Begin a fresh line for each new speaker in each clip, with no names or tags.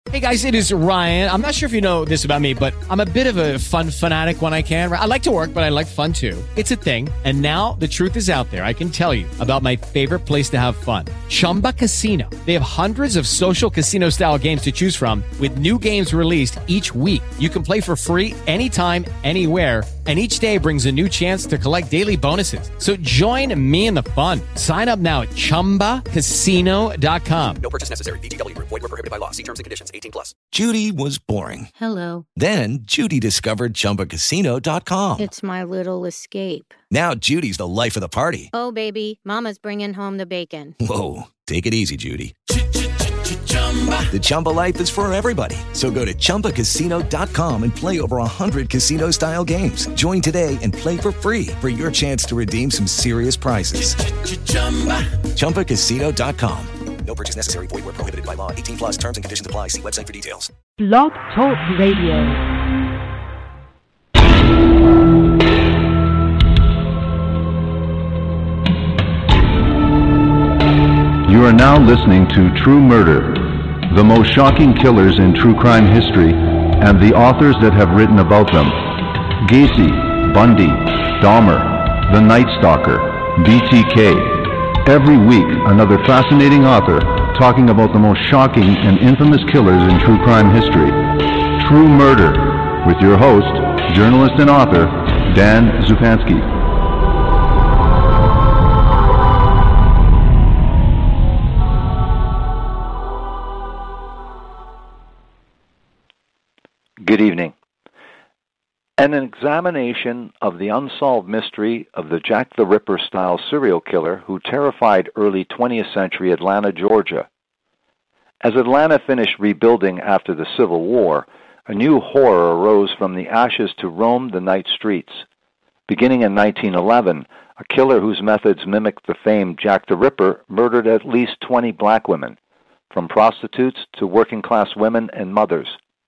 Hey guys, it is Ryan. I'm not sure if you know this about me, but I'm a bit of a fun fanatic when I can. I like to work, but I like fun too. It's a thing. And now the truth is out there. I can tell you about my favorite place to have fun. Chumba Casino. They have hundreds of social casino style games to choose from with new games released each week. You can play for free anytime, anywhere. And each day brings a new chance to collect daily bonuses. So join me in the fun. Sign up now at ChumbaCasino.com.
No purchase necessary. VGW. Void where prohibited by law. See terms and conditions. 18+.
Judy was boring.
Hello.
Then Judy discovered ChumbaCasino.com.
It's my little escape.
Now Judy's the life of the party.
Oh, baby, mama's bringing home the bacon.
Whoa, take it easy, Judy. The Chumba life is for everybody. So go to ChumbaCasino.com and play over 100 casino-style games. Join today and play for free for your chance to redeem some serious prizes. ChumbaCasino.com.
No purchase necessary. Void where prohibited by law. 18+. Terms and conditions apply. See website for details.
Blog Talk Radio.
You are now listening to True Murder, the most shocking killers in true crime history, and the authors that have written about them. Gacy, Bundy, Dahmer, The Night Stalker, BTK. Every week, another fascinating author talking about the most shocking and infamous killers in true crime history. True Murder, with your host, journalist and author, Dan Zupansky.
Good evening. An examination of the unsolved mystery of the Jack the Ripper-style serial killer who terrified early 20th century Atlanta, Georgia. As Atlanta finished rebuilding after the Civil War, a new horror arose from the ashes to roam the night streets. Beginning in 1911, a killer whose methods mimicked the famed Jack the Ripper murdered at least 20 black women, from prostitutes to working-class women and mothers.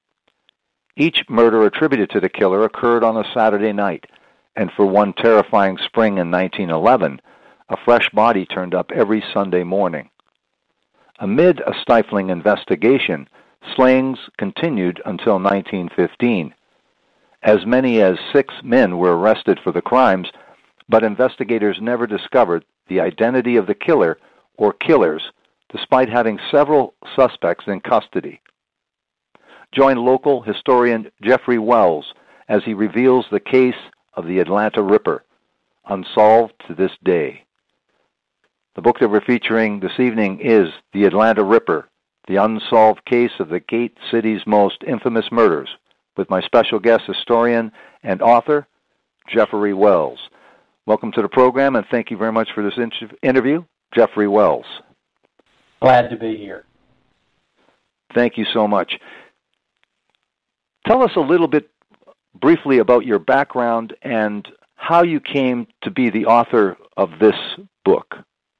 Each murder attributed to the killer occurred on a Saturday night, and for one terrifying spring in 1911, a fresh body turned up every Sunday morning. Amid a stifling investigation, slayings continued until 1915. As many as 6 men were arrested for the crimes, but investigators never discovered the identity of the killer or killers, despite having several suspects in custody. Join local historian Jeffrey Wells as he reveals the case of the Atlanta Ripper, unsolved to this day. The book that we're featuring this evening is The Atlanta Ripper, the unsolved case of the Gate City's most infamous murders, with my special guest historian and author, Jeffrey Wells. Welcome to the program, and thank you very much for this interview, Jeffrey Wells.
Glad to be here.
Thank you so much. Tell us a little bit briefly about your background and how you came to be the author of this book.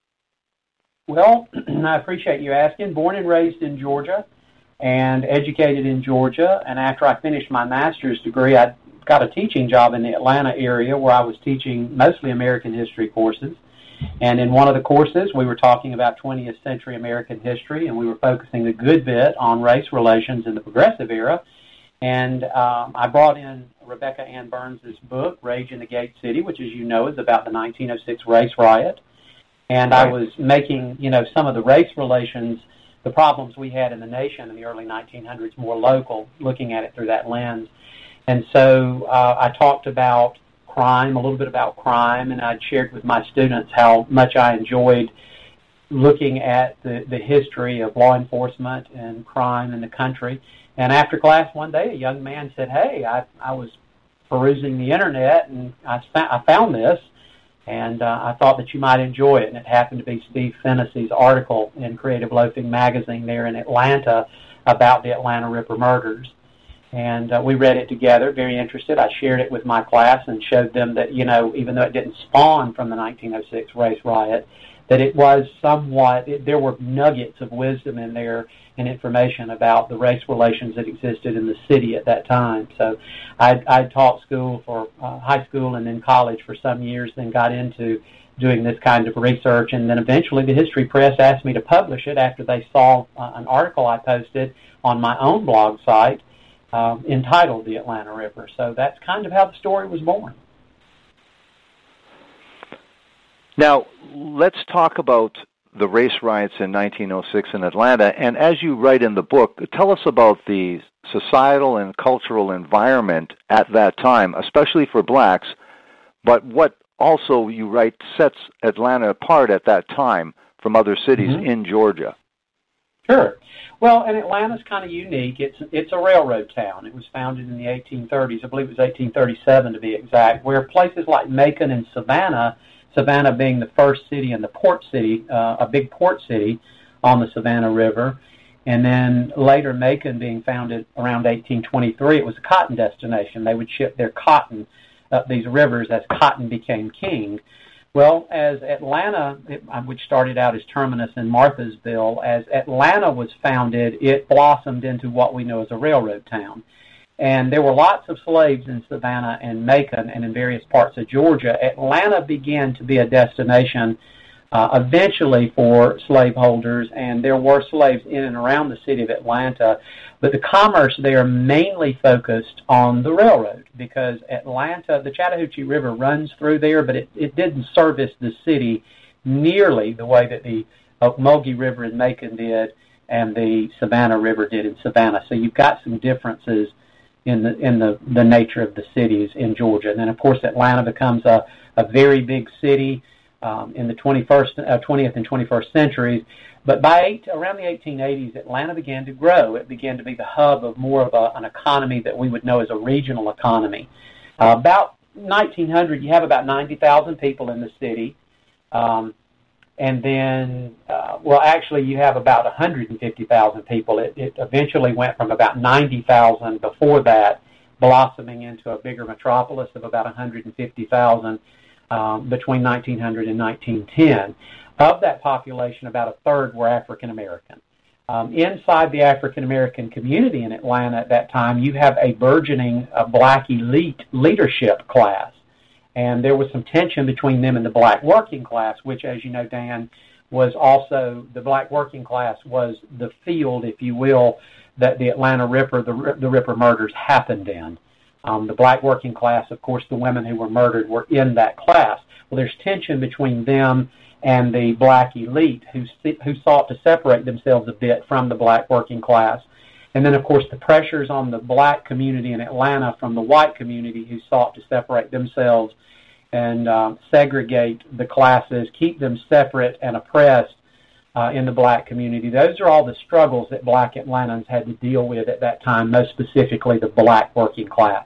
Well, I appreciate you asking. Born and raised in Georgia and educated in Georgia. And after I finished my master's degree, I got a teaching job in the Atlanta area where I was teaching mostly American history courses. And in one of the courses, we were talking about 20th century American history, and we were focusing a good bit on race relations in the Progressive Era. And I brought in Rebecca Ann Burns' book, Rage in the Gate City, which, as you know, is about the 1906 race riot. And I was making, some of the race relations, the problems we had in the nation in the early 1900s, more local, looking at it through that lens. And so I talked about crime, a little bit about crime, and I'd shared with my students how much I enjoyed looking at the history of law enforcement and crime in the country. And after class one day, a young man said, hey, I was perusing the Internet, and I found this, and I thought that you might enjoy it. And it happened to be Steve Fennessy's article in Creative Loafing magazine there in Atlanta about the Atlanta Ripper murders. And we read it together, very interested. I shared it with my class and showed them that, even though it didn't spawn from the 1906 race riot, that it was somewhat, there were nuggets of wisdom in there and information about the race relations that existed in the city at that time. So I taught school for high school and then college for some years, then got into doing this kind of research, and then eventually the History Press asked me to publish it after they saw an article I posted on my own blog site entitled The Atlanta River. So that's kind of how the story was born.
Now, let's talk about the race riots in 1906 in Atlanta, and as you write in the book, tell us about the societal and cultural environment at that time, especially for blacks, but what also, you write, sets Atlanta apart at that time from other cities in Georgia.
Sure. Well, and Atlanta's kind of unique. It's a railroad town. It was founded in the 1830s. I believe it was 1837 to be exact, where places like Macon and Savannah being the first city and the port city, a big port city on the Savannah River, and then later Macon being founded around 1823, it was a cotton destination. They would ship their cotton up these rivers as cotton became king. Well, as Atlanta, which started out as Terminus in Marthasville, as Atlanta was founded, it blossomed into what we know as a railroad town. And there were lots of slaves in Savannah and Macon and in various parts of Georgia. Atlanta began to be a destination eventually for slaveholders, and there were slaves in and around the city of Atlanta, but the commerce there mainly focused on the railroad because Atlanta, the Chattahoochee River runs through there, but it didn't service the city nearly the way that the Ocmulgee River in Macon did and the Savannah River did in Savannah. So you've got some differences in the nature of the cities in Georgia. And then, of course, Atlanta becomes a very big city in the 20th and 21st centuries. But by around the 1880s, Atlanta began to grow. It began to be the hub of more of an economy that we would know as a regional economy. About 1900, you have about 90,000 people in the city. And then, actually, you have about 150,000 people. It eventually went from about 90,000 before that, blossoming into a bigger metropolis of about 150,000 between 1900 and 1910. Of that population, about a third were African American. Inside the African American community in Atlanta at that time, you have a burgeoning black elite leadership class. And there was some tension between them and the black working class, which, as you know, Dan, was also, the black working class was the field, if you will, that the Atlanta Ripper, the Ripper murders happened in. The black working class, of course, the women who were murdered were in that class. Well, there's tension between them and the black elite who sought to separate themselves a bit from the black working class. And then, of course, the pressures on the black community in Atlanta from the white community who sought to separate themselves and segregate the classes, keep them separate and oppressed in the black community. Those are all the struggles that black Atlantans had to deal with at that time, most specifically the black working class.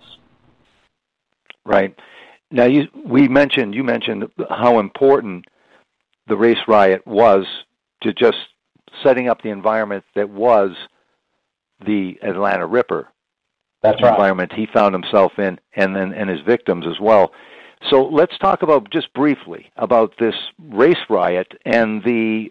Right. Now, you mentioned how important the race riot was to just setting up the environment that was the Atlanta Ripper.
That's right.
Environment he found himself in, and his victims as well. So let's talk about, just briefly, about this race riot and the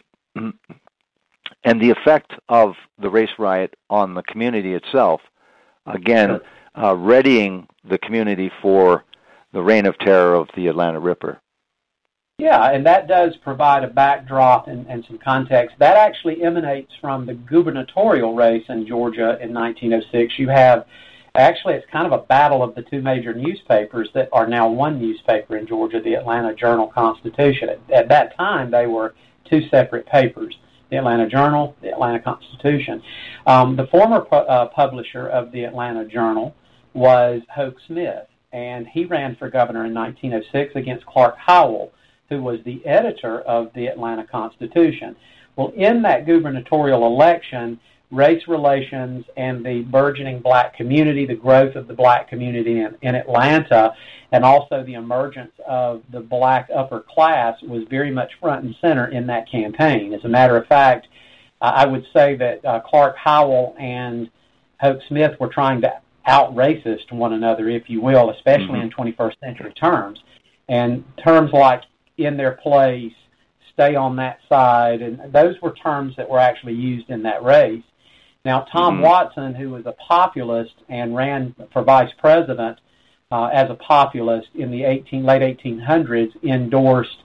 effect of the race riot on the community itself. Again, readying the community for the reign of terror of the Atlanta Ripper.
Yeah, and that does provide a backdrop and some context. That actually emanates from the gubernatorial race in Georgia in 1906. You have, actually, it's kind of a battle of the two major newspapers that are now one newspaper in Georgia, the Atlanta Journal-Constitution. At that time, they were two separate papers, the Atlanta Journal, the Atlanta Constitution. The former publisher of the Atlanta Journal was Hoke Smith, and he ran for governor in 1906 against Clark Howell, who was the editor of the Atlanta Constitution. Well, in that gubernatorial election, race relations and the burgeoning black community, the growth of the black community in Atlanta, and also the emergence of the black upper class was very much front and center in that campaign. As a matter of fact, I would say that Clark Howell and Hoke Smith were trying to out-racist one another, if you will, especially in 21st century terms. And terms like in their place, stay on that side, and those were terms that were actually used in that race. Now, Tom Watson, who was a populist and ran for vice president as a populist in the late 1800s, endorsed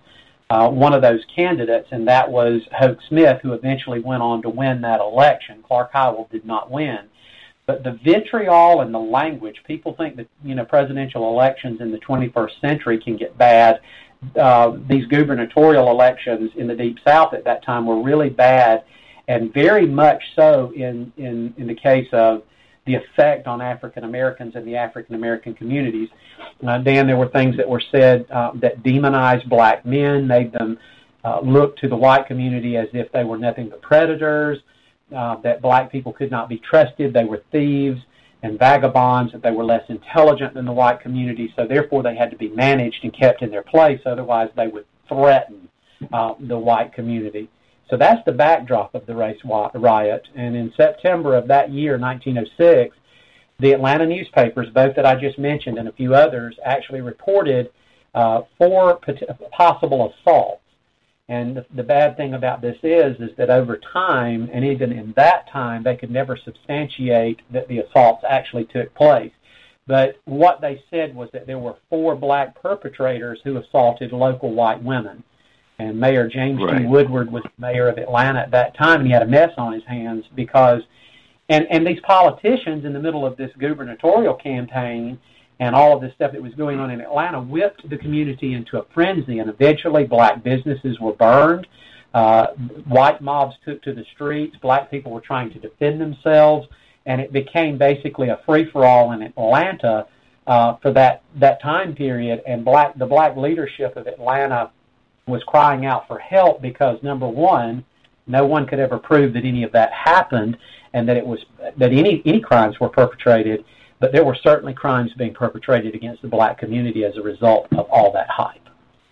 one of those candidates, and that was Hoke Smith, who eventually went on to win that election. Clark Howell did not win. But the vitriol and the language, people think that, presidential elections in the 21st century can get bad. These gubernatorial elections in the Deep South at that time were really bad, and very much so in the case of the effect on African Americans and the African American communities. Dan, there were things that were said that demonized black men, made them look to the white community as if they were nothing but predators, that black people could not be trusted, they were thieves and vagabonds, that they were less intelligent than the white community, so therefore they had to be managed and kept in their place, otherwise they would threaten the white community. So that's the backdrop of the race riot. And in September of that year, 1906, the Atlanta newspapers, both that I just mentioned and a few others, actually reported 4 possible assaults. And the bad thing about this is that over time, and even in that time, they could never substantiate that the assaults actually took place. But what they said was that there were 4 black perpetrators who assaulted local white women. And Mayor James G. Woodward was mayor of Atlanta at that time, and he had a mess on his hands because, and these politicians in the middle of this gubernatorial campaign and all of this stuff that was going on in Atlanta whipped the community into a frenzy, and eventually black businesses were burned. White mobs took to the streets. Black people were trying to defend themselves, and it became basically a free-for-all in Atlanta for that time period. And the black leadership of Atlanta was crying out for help because, number one, no one could ever prove that any of that happened and that any crimes were perpetrated, but there were certainly crimes being perpetrated against the black community as a result of all that hype.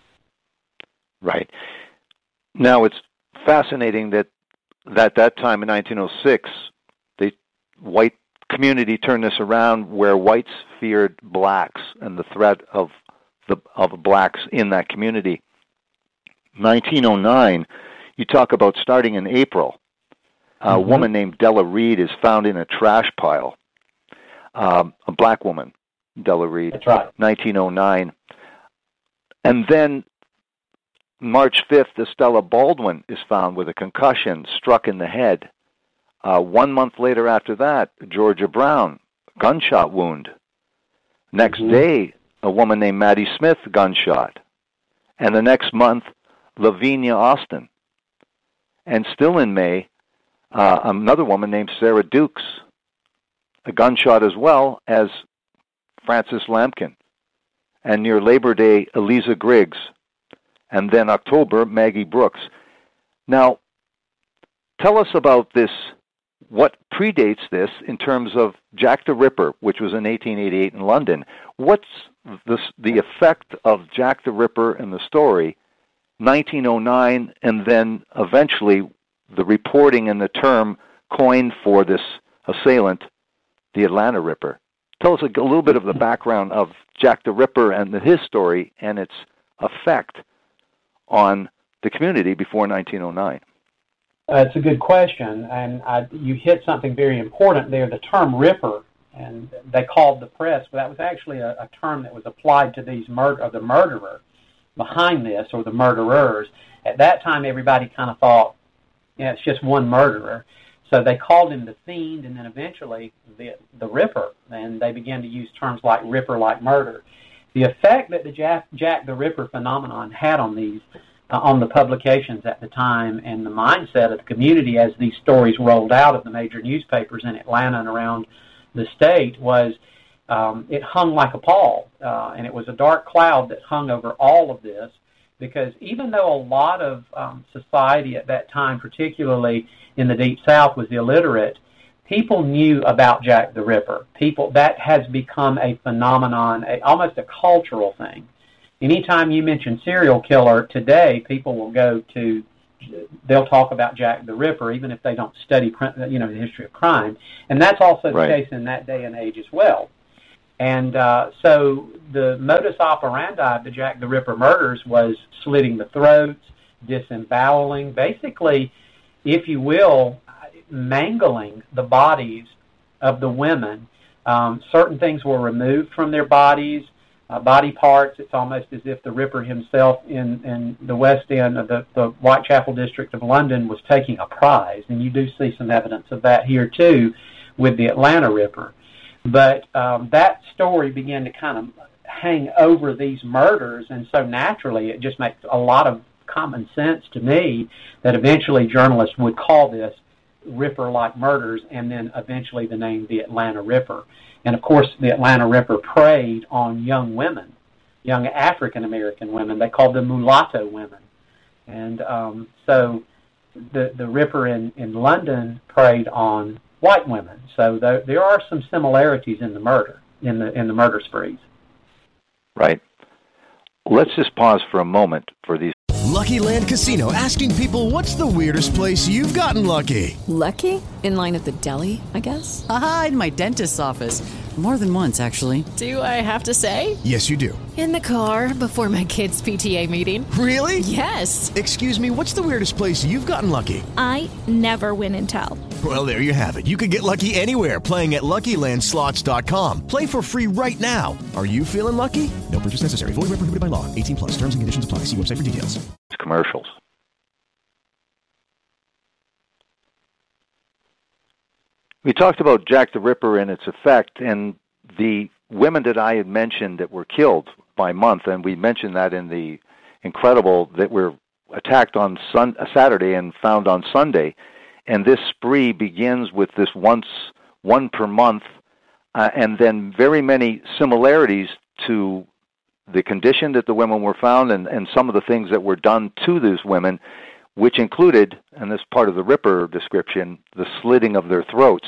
Right. Now, it's fascinating that time in 1906, the white community turned this around where whites feared blacks and the threat of blacks in that community. 1909, you talk about starting in April. A woman named Della Reed is found in a trash pile. A black woman, Della Reed.
That's right.
1909. And then March 5th, Estella Baldwin is found with a concussion, struck in the head. 1 month later after that, Georgia Brown, gunshot wound. Next day, a woman named Maddie Smith, gunshot. And the next month, Lavinia Austin. And still in May, another woman named Sarah Dukes, a gunshot as well as Frances Lampkin. And near Labor Day, Eliza Griggs. And then October, Maggie Brooks. Now, tell us about this, what predates this in terms of Jack the Ripper, which was in 1888 in London. What's the effect of Jack the Ripper in the story, 1909, and then eventually the reporting and the term coined for this assailant, the Atlanta Ripper? Tell us a little bit of the background of Jack the Ripper and his story and its effect on the community before 1909.
It's a good question, and you hit something very important there, the term Ripper, and they called the press, but that was actually a term that was applied to the murderer behind this, or the murderers. At that time, everybody kind of thought, it's just one murderer. So they called him the Fiend, and then eventually the Ripper, and they began to use terms like Ripper, like murder. The effect that the Jack the Ripper phenomenon had on the publications at the time and the mindset of the community as these stories rolled out of the major newspapers in Atlanta and around the state was it hung like a pall, and it was a dark cloud that hung over all of this, because even though a lot of society at that time, particularly in the Deep South, was illiterate, people knew about Jack the Ripper. That has become a phenomenon, almost a cultural thing. Anytime you mention serial killer today, people will they'll talk about Jack the Ripper, even if they don't study, the history of crime. And that's also the case in that day and age as well. And so the modus operandi of the Jack the Ripper murders was slitting the throats, disemboweling, basically, if you will, mangling the bodies of the women. Certain things were removed from their bodies. body parts. It's almost as if the Ripper himself in the West End of the Whitechapel district of London was taking a prize, and you do see some evidence of that here too with the Atlanta Ripper. But that story began to kind of hang over these murders, and so naturally it just makes a lot of common sense to me that eventually journalists would call this Ripper-like murders, and then eventually the name the Atlanta Ripper. And of course the Atlanta Ripper preyed on young women, young African-American women. They called them mulatto women. And so the Ripper in London preyed on white women. So there are some similarities in the murder, in the murder sprees.
Right. Let's just pause for a moment for these.
Lucky Land Casino, asking people, what's the weirdest place you've gotten lucky?
Lucky? In line at the deli, I guess?
Aha, in my dentist's office. More than once, actually.
Do I have to say?
Yes, you do.
In the car before my kids' PTA meeting.
Really?
Yes.
Excuse me, what's the weirdest place you've gotten lucky?
I never win and tell.
Well, there you have it. You can get lucky anywhere, playing at LuckyLandSlots.com. Play for free right now. Are you feeling lucky? No purchase necessary. Void where prohibited by law. 18+. Terms and conditions apply. See website for details.
Commercials. We talked about Jack the Ripper and its effect, and the women that I had mentioned that were killed by month, and we mentioned that in the Incredible, that were attacked on Saturday and found on Sunday. And this spree begins with this one per month, and then very many similarities to the condition that the women were found and some of the things that were done to these women, which included, and this is part of the Ripper description, the slitting of their throats.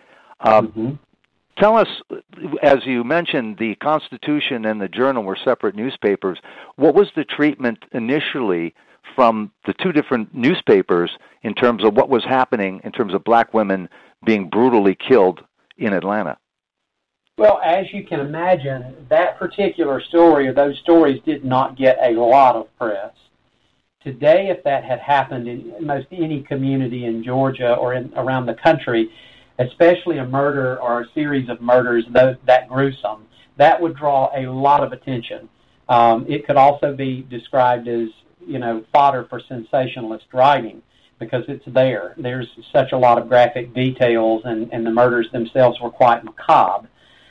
Tell us, as you mentioned, the Constitution and the Journal were separate newspapers. What was the treatment initially from the two different newspapers in terms of what was happening in terms of black women being brutally killed in Atlanta?
Well, as you can imagine, that particular story, or those stories, did not get a lot of press. Today, if that had happened in most any community in Georgia or around the country, especially a murder or a series of murders that gruesome, that would draw a lot of attention. It could also be described as, fodder for sensationalist writing, because it's there. There's such a lot of graphic details, and the murders themselves were quite macabre.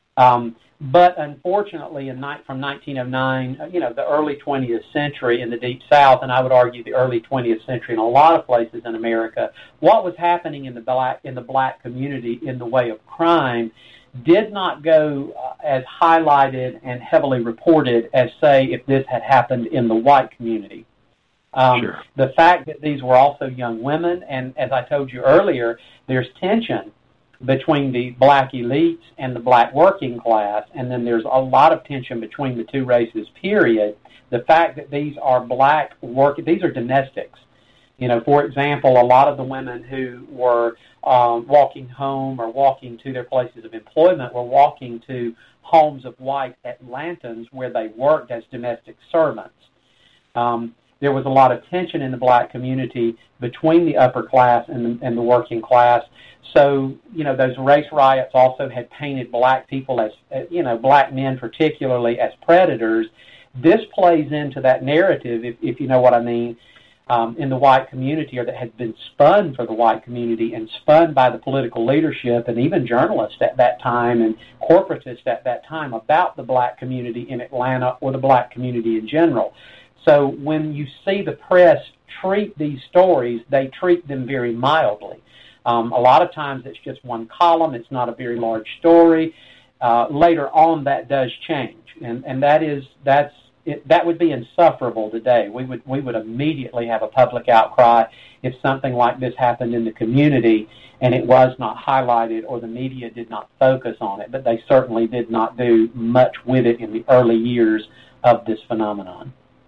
But unfortunately, from 1909, the early 20th century in the Deep South, and I would argue the early 20th century in a lot of places in America, what was happening in the black community in the way of crime did not go as highlighted and heavily reported as, say, if this had happened in the white community.
Sure.
The fact that these were also young women, and as I told you earlier, there's tension between the black elites and the black working class, and then there's a lot of tension between the two races, period. The fact that these are these are domestics. For example, a lot of the women who were walking home or walking to their places of employment were walking to homes of white Atlantans where they worked as domestic servants. There was a lot of tension in the black community between the upper class and the working class. So, those race riots also had painted black people as, black men particularly, as predators. This plays into that narrative, if you know what I mean, in the white community, or that had been spun for the white community and spun by the political leadership and even journalists at that time and corporatists at that time about the black community in Atlanta or the black community in general. So when you see the press treat these stories, they treat them very mildly. A lot of times it's just one column. It's not a very large story. Later on, that does change, and that would be insufferable today. We would immediately have a public outcry if something like this happened in the community and it was not highlighted or the media did not focus on it. But they certainly did not do much with it in the early years of this phenomenon.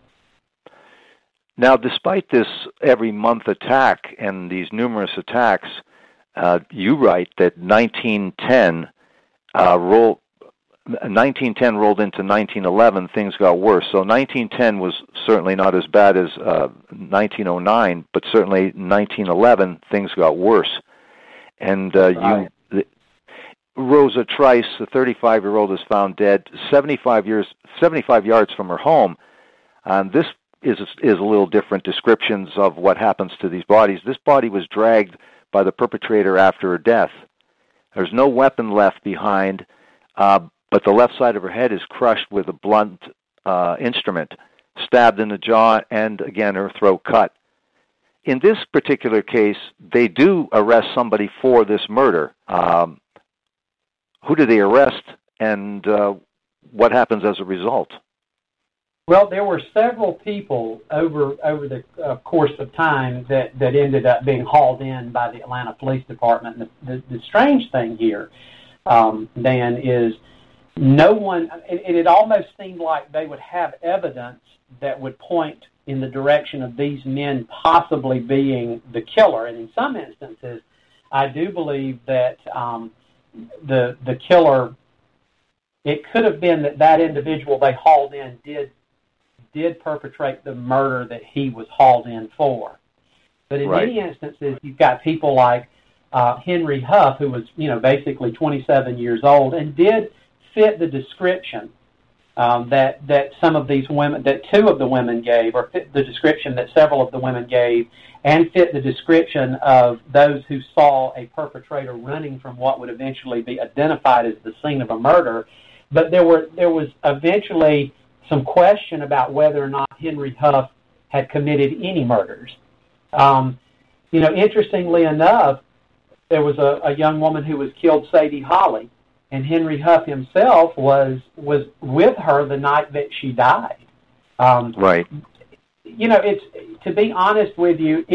Now, despite this every month attack and these numerous attacks, you write that 1910 rolled into 1911, things got worse. So 1910 was certainly not as bad as 1909, but certainly 1911, things got worse. And
right.
Rosa Trice, the 35-year-old, is found dead 75 yards from her home. And this is a little different descriptions of what happens to these bodies. This body was dragged by the perpetrator after her death. There's no weapon left behind, but the left side of her head is crushed with a blunt instrument, stabbed in the jaw, and again her throat cut. In this particular case, they do arrest somebody for this murder. Who do they arrest, and what happens as a result?
Well, there were several people over the course of time that ended up being hauled in by the Atlanta Police Department. The strange thing here, Dan, is no one, it almost seemed like they would have evidence that would point in the direction of these men possibly being the killer. And in some instances, I do believe that the killer, it could have been that individual they hauled in did perpetrate the murder that he was hauled in for. But in many instances, you've got people like Henry Huff, who was, basically 27 years old, and did fit the description that some of these women, that two of the women gave, or fit the description that several of the women gave, and fit the description of those who saw a perpetrator running from what would eventually be identified as the scene of a murder. But there was eventually some question about whether or not Henry Huff had committed any murders. Interestingly enough, there was a young woman who was killed, Sadie Holly, and Henry Huff himself was with her the night that she died.
Right.
It's, to be honest with you,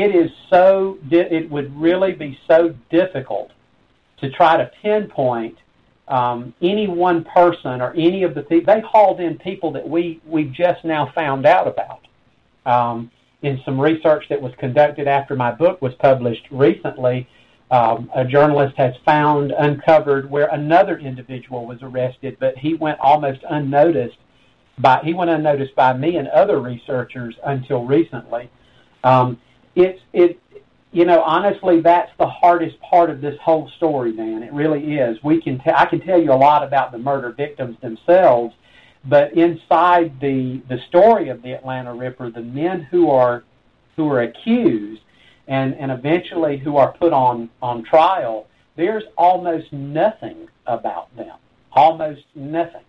it would really be so difficult to try to pinpoint any one person or any of the people. They hauled in people that we've just now found out about. In some research that was conducted after my book was published recently, a journalist has uncovered where another individual was arrested, but he went almost unnoticed by me and other researchers until recently. Honestly, that's the hardest part of this whole story, Dan. It really is. I can tell you a lot about the murder victims themselves, but inside the story of the Atlanta Ripper, the men who are accused and eventually who are put on trial, there's almost nothing about them. Almost nothing.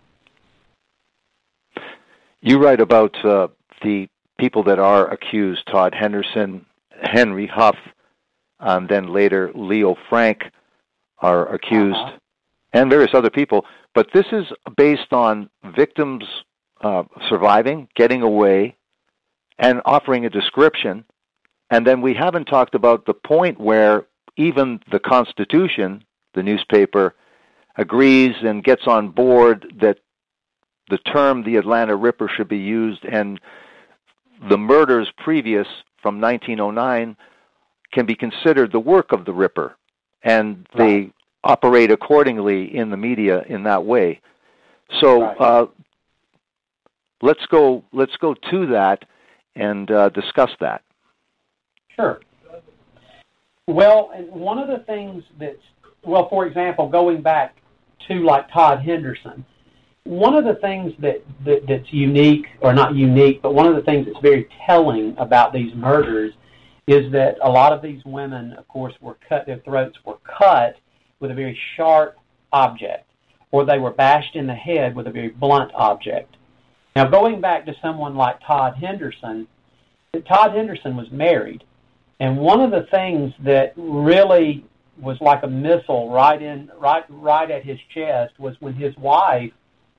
You write about the people that are accused, Todd Henderson, Henry Huff, and then later Leo Frank are accused, and various other people. But this is based on victims surviving, getting away, and offering a description. And then we haven't talked about the point where even the Constitution, the newspaper, agrees and gets on board that the term the Atlanta Ripper should be used, and the murders previous from 1909 can be considered the work of the Ripper, and they operate accordingly in the media in that way. So let's go to that and discuss that.
Sure. Well, and one of the things for example, going back to like Todd Henderson, one of the things that's unique, or not unique, but one of the things that's very telling about these murders is that a lot of these women, of course, their throats were cut with a very sharp object, or they were bashed in the head with a very blunt object. Now, going back to someone like Todd Henderson was married, and one of the things that really was like a missile right at his chest was when his wife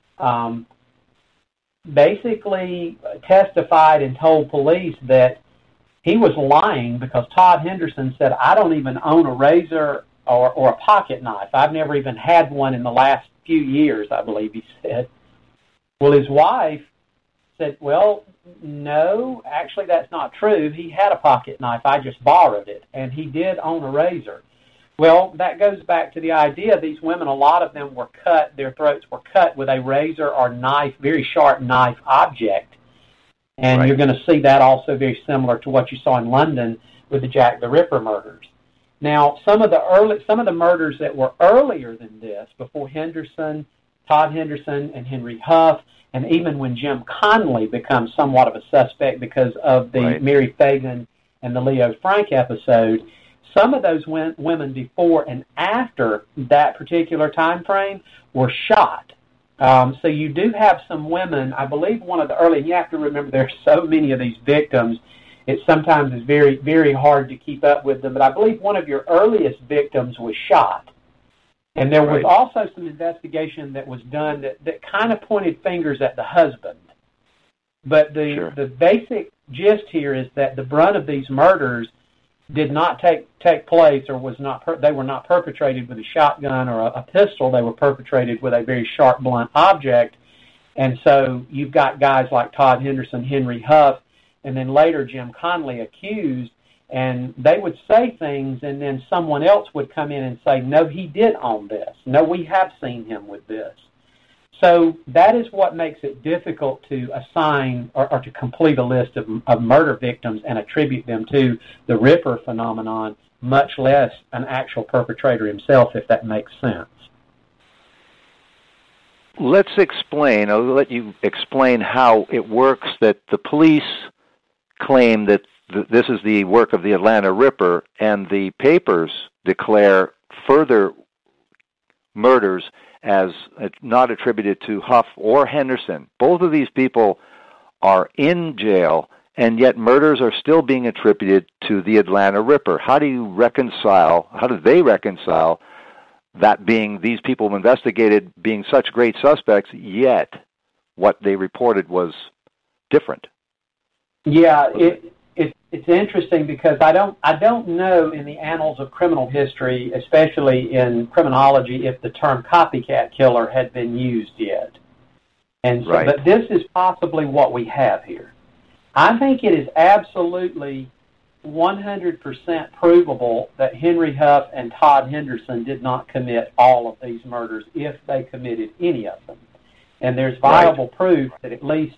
basically testified and told police that he was lying because Todd Henderson said, "I don't even own a razor or a pocket knife. I've never even had one in the last few years," I believe he said. Well, his wife said, "Well, no, actually that's not true. He had a pocket knife. I just borrowed it, and he did own a razor." Well, that goes back to the idea these women, a lot of them were cut, their throats were cut with a razor or knife, very sharp knife object. And you're going to see that also very similar to what you saw in London with the Jack the Ripper murders. Now, some of the murders that were earlier than this, before Henderson, Todd Henderson, and Henry Huff, and even when Jim Conley becomes somewhat of a suspect because of the Mary Fagan and the Leo Frank episode, some of those women before and after that particular time frame were shot. So you do have some women, I believe one of the early, and you have to remember there are so many of these victims, it sometimes is very, very hard to keep up with them, but I believe one of your earliest victims was shot. And there was also some investigation that was done that kind of pointed fingers at the husband. But the basic gist here is that the brunt of these murders did not take place, or they were not perpetrated with a shotgun or a pistol. They were perpetrated with a very sharp, blunt object. And so you've got guys like Todd Henderson, Henry Huff, and then later Jim Conley accused, and they would say things, and then someone else would come in and say, no, he did own this. No, we have seen him with this. So that is what makes it difficult to assign or to complete a list of murder victims and attribute them to the Ripper phenomenon, much less an actual perpetrator himself, if that makes sense.
Let's explain. I'll let you explain how it works that the police claim that this is the work of the Atlanta Ripper, and the papers declare further murders as not attributed to Huff or Henderson. Both of these people are in jail, and yet murders are still being attributed to the Atlanta Ripper. How do they reconcile that being these people investigated being such great suspects, yet what they reported was different?
Yeah, it's interesting because I don't know in the annals of criminal history, especially in criminology, if the term copycat killer had been used yet. And so, but this is possibly what we have here. I think it is absolutely 100% provable that Henry Huff and Todd Henderson did not commit all of these murders if they committed any of them. And there's viable proof that at least,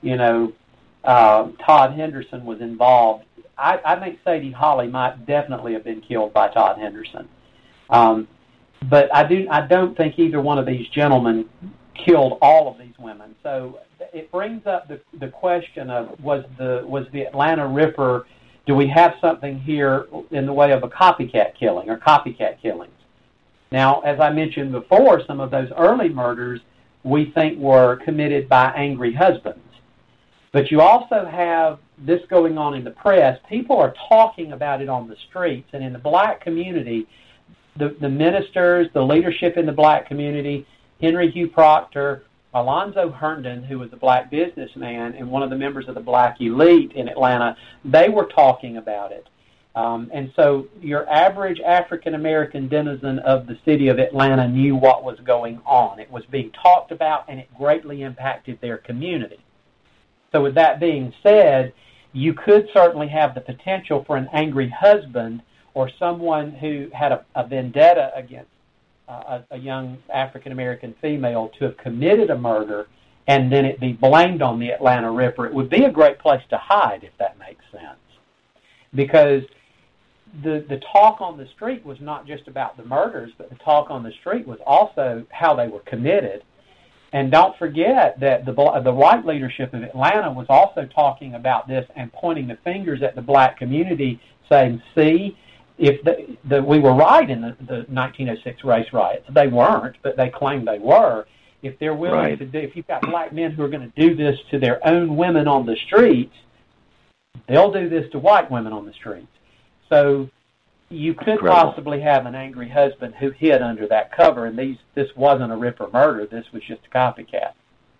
Todd Henderson was involved. I think Sadie Holly might definitely have been killed by Todd Henderson. But I don't think either one of these gentlemen killed all of these women. So it brings up the question of was the Atlanta Ripper, do we have something here in the way of a copycat killing or copycat killings? Now, as I mentioned before, some of those early murders we think were committed by angry husbands. But you also have this going on in the press. People are talking about it on the streets, and in the black community, the ministers, the leadership in the black community, Henry Hugh Proctor, Alonzo Herndon, who was a black businessman and one of the members of the black elite in Atlanta, they were talking about it. And so your average African-American denizen of the city of Atlanta knew what was going on. It was being talked about, and it greatly impacted their community. So with that being said, you could certainly have the potential for an angry husband or someone who had a vendetta against a young African-American female to have committed a murder and then it be blamed on the Atlanta Ripper. It would be a great place to hide, if that makes sense. Because the talk on the street was not just about the murders, but the talk on the street was also how they were committed. And don't forget that the white leadership of Atlanta was also talking about this and pointing the fingers at the black community, saying, see, if we were right in the 1906 race riots. They weren't, but they claimed they were. If they're willing to do, if you've got black men who are going to do this to their own women on the streets, they'll do this to white women on the streets. So you could possibly have an angry husband who hid under that cover, and this wasn't a Ripper murder. This was just a copycat.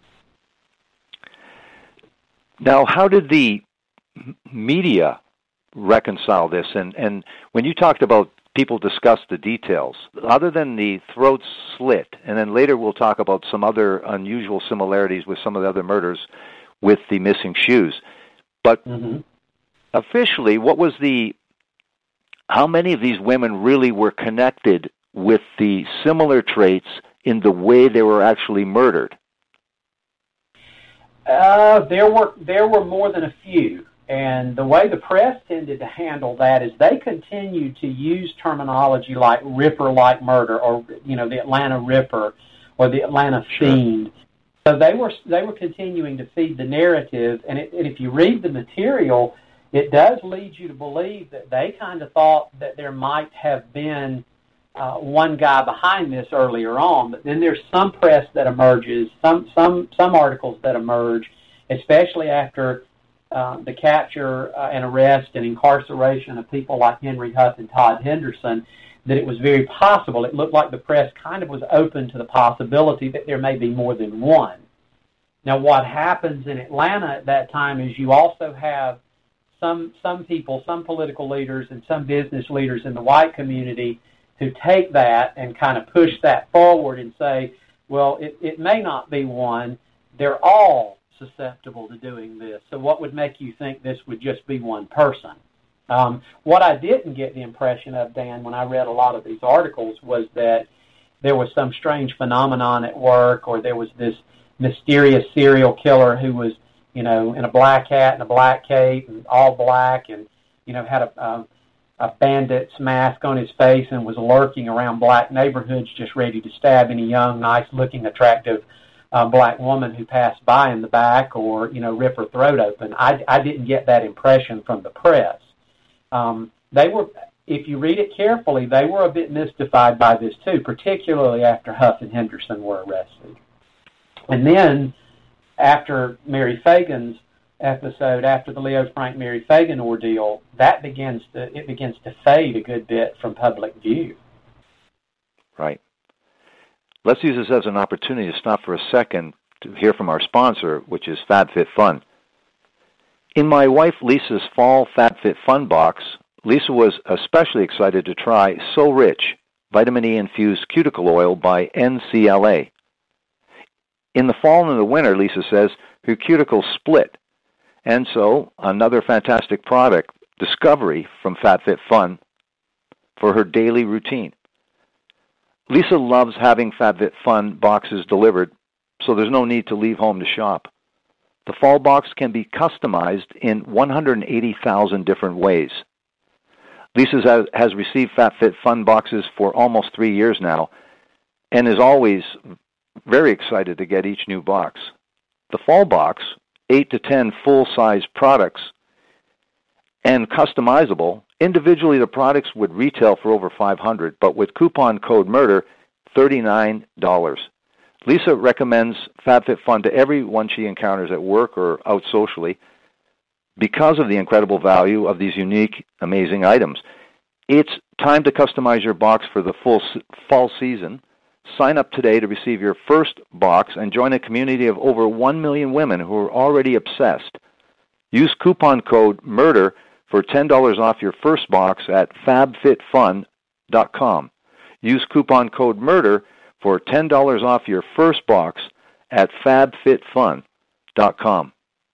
Now, how did the media reconcile this? And when you talked about people discuss the details, other than the throat slit, and then later we'll talk about some other unusual similarities with some of the other murders with the missing shoes. But officially, how many of these women really were connected with the similar traits in the way they were actually murdered?
There were more than a few, And the way the press tended to handle that is they continued to use terminology like Ripper-like murder, or the Atlanta Ripper, or the Atlanta Fiend. So they were continuing to feed the narrative, and if you read the material, it does lead you to believe that they kind of thought that there might have been one guy behind this earlier on. But then there's some press that emerges, some articles that emerge, especially after the capture and arrest and incarceration of people like Henry Huff and Todd Henderson, that it was very possible. It looked like the press kind of was open to the possibility that there may be more than one. Now, what happens in Atlanta at that time is you also have some people, some political leaders and some business leaders in the white community who take that and kind of push that forward and say, well, it may not be one. They're all susceptible to doing this. So what would make you think this would just be one person? What I didn't get the impression of, Dan, when I read a lot of these articles, was that there was some strange phenomenon at work, or there was this mysterious serial killer who was, in a black hat and a black cape and all black, and, had a bandit's mask on his face and was lurking around black neighborhoods just ready to stab any young, nice-looking, attractive black woman who passed by in the back, or, rip her throat open. I didn't get that impression from the press. They were, if you read it carefully, they were a bit mystified by this too, particularly after Huff and Henderson were arrested. And then, after Mary Fagan's episode, after the Leo Frank Mary Fagan ordeal, it begins to fade a good bit from public view.
Right. Let's use this as an opportunity to stop for a second to hear from our sponsor, which is FabFitFun. In my wife Lisa's fall FabFitFun box, Lisa was especially excited to try So Rich, vitamin E infused cuticle oil by NCLA. In the fall and the winter, Lisa says, her cuticles split. And so, another fantastic product, Discovery from FabFitFun, for her daily routine. Lisa loves having FabFitFun boxes delivered, so there's no need to leave home to shop. The fall box can be customized in 180,000 different ways. Lisa has received FabFitFun boxes for almost 3 years now, and is always very excited to get each new box. The fall box, 8 to 10 full-size products, and customizable. Individually, the products would retail for over $500, but with coupon code MURDER, $39. Lisa recommends FabFitFun to everyone she encounters at work or out socially because of the incredible value of these unique, amazing items. It's time to customize your box for the full fall season. Sign up today to receive your first box and join a community of over 1 million women who are already obsessed. Use coupon code MURDER for $10 off your first box at fabfitfun.com. Use coupon code MURDER for $10 off your first box at fabfitfun.com.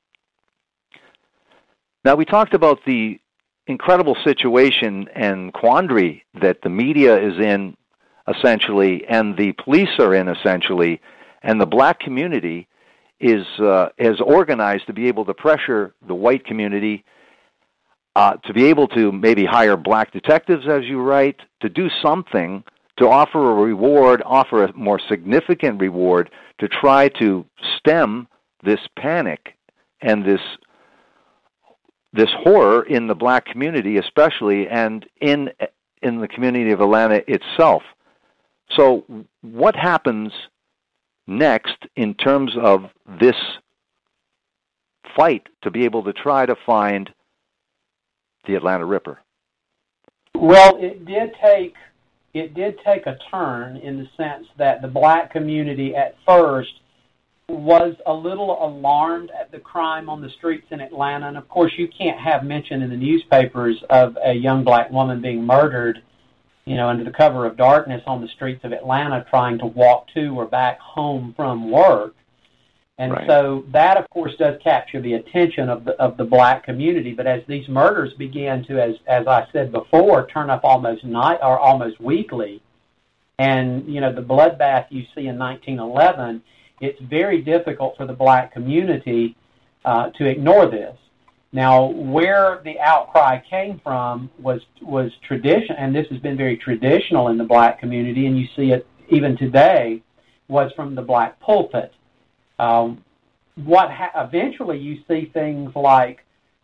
Now, we talked about the incredible situation and quandary that the media is in, essentially, and the police are in, essentially, and the black community is organized to be able to pressure the white community to be able to maybe hire black detectives, as you write, to do something, to offer a reward, offer a more significant reward, to try to stem this panic and this horror in the black community, especially, and in the community of Atlanta itself. So what happens next in terms of this fight to be able to try to find the Atlanta Ripper?
Well, it did take a turn in the sense that the black community at first was a little alarmed at the crime on the streets in Atlanta. And, of course, you can't have mention in the newspapers of a young black woman being murdered, under the cover of darkness on the streets of Atlanta trying to walk to or back home from work. And right. So that, of course, does capture the attention of the black community. But as these murders began to, as I said before, turn up almost weekly, and, the bloodbath you see in 1911, it's very difficult for the black community to ignore this. Now, where the outcry came from was tradition, and this has been very traditional in the black community, and you see it even today, was from the black pulpit. Eventually you see things like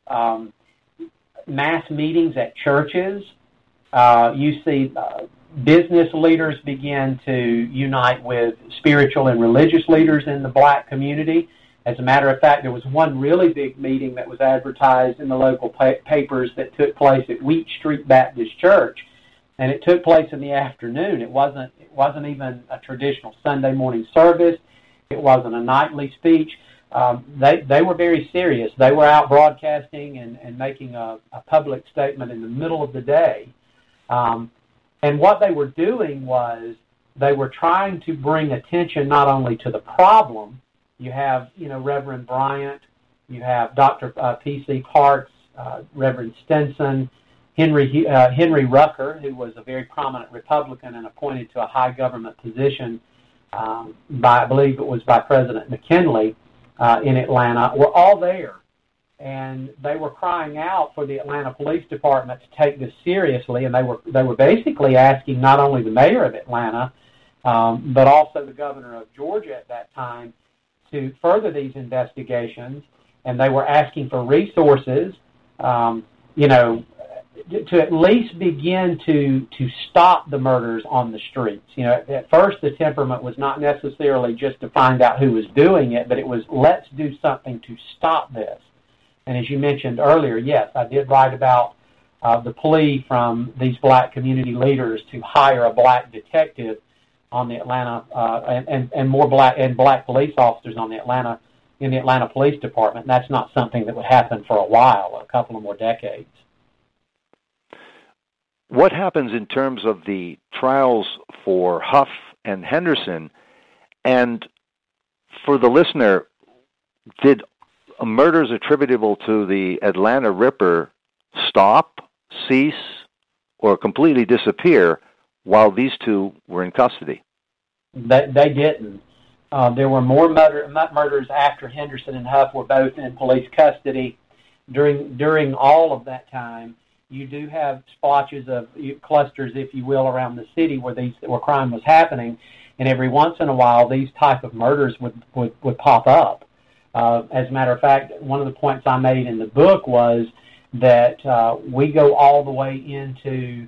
mass meetings at churches. You see business leaders begin to unite with spiritual and religious leaders in the black community. As a matter of fact, there was one really big meeting that was advertised in the local papers that took place at Wheat Street Baptist Church, and it took place in the afternoon. It wasn't even a traditional Sunday morning service. It wasn't a nightly speech. They were very serious. They were out broadcasting and making a public statement in the middle of the day. And what they were doing was they were trying to bring attention not only to the problem. You have, Reverend Bryant, you have Dr. P.C. Parks, Reverend Stinson, Henry Rucker, who was a very prominent Republican and appointed to a high government position I believe it was by President McKinley in Atlanta, were all there. And they were crying out for the Atlanta Police Department to take this seriously, and they were basically asking not only the mayor of Atlanta, but also the governor of Georgia at that time to further these investigations, and they were asking for resources, to at least begin to stop the murders on the streets. At first the temperament was not necessarily just to find out who was doing it, but it was, let's do something to stop this. And as you mentioned earlier, yes, I did write about the plea from these black community leaders to hire a black detective on the Atlanta and more black police officers in the Atlanta Police Department. And that's not something that would happen for a while, a couple of more decades.
What happens in terms of the trials for Huff and Henderson? And for the listener, did murders attributable to the Atlanta Ripper stop, cease, or completely disappear while these two were in custody?
They didn't. There were more murders after Henderson and Huff were both in police custody. During all of that time, you do have splotches of clusters, if you will, around the city where crime was happening, and every once in a while these type of murders would pop up. As a matter of fact, one of the points I made in the book was that we go all the way into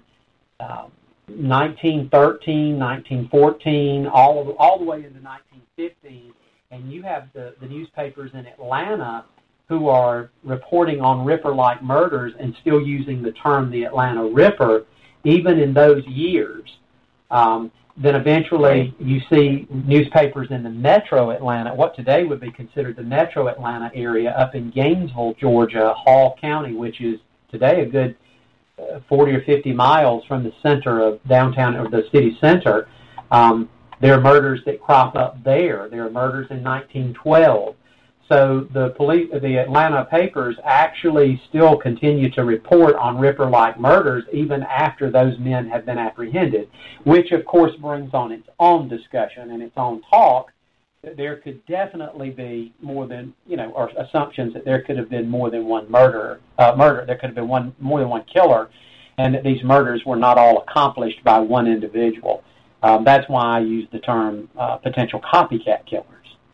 1913, 1914, all the way into 1915, and you have the newspapers in Atlanta who are reporting on Ripper-like murders and still using the term the Atlanta Ripper, even in those years. Then eventually you see newspapers in the metro Atlanta, what today would be considered the metro Atlanta area, up in Gainesville, Georgia, Hall County, which is today a good 40 or 50 miles from the center of downtown, or the city center. There are murders that crop up there. There are murders in 1912. So the Atlanta papers actually still continue to report on Ripper-like murders even after those men have been apprehended, which of course brings on its own discussion and its own talk that there could definitely be more than, or assumptions that there could have been more than one murder. There could have been more than one killer, and that these murders were not all accomplished by one individual. That's why I use the term potential copycat killers.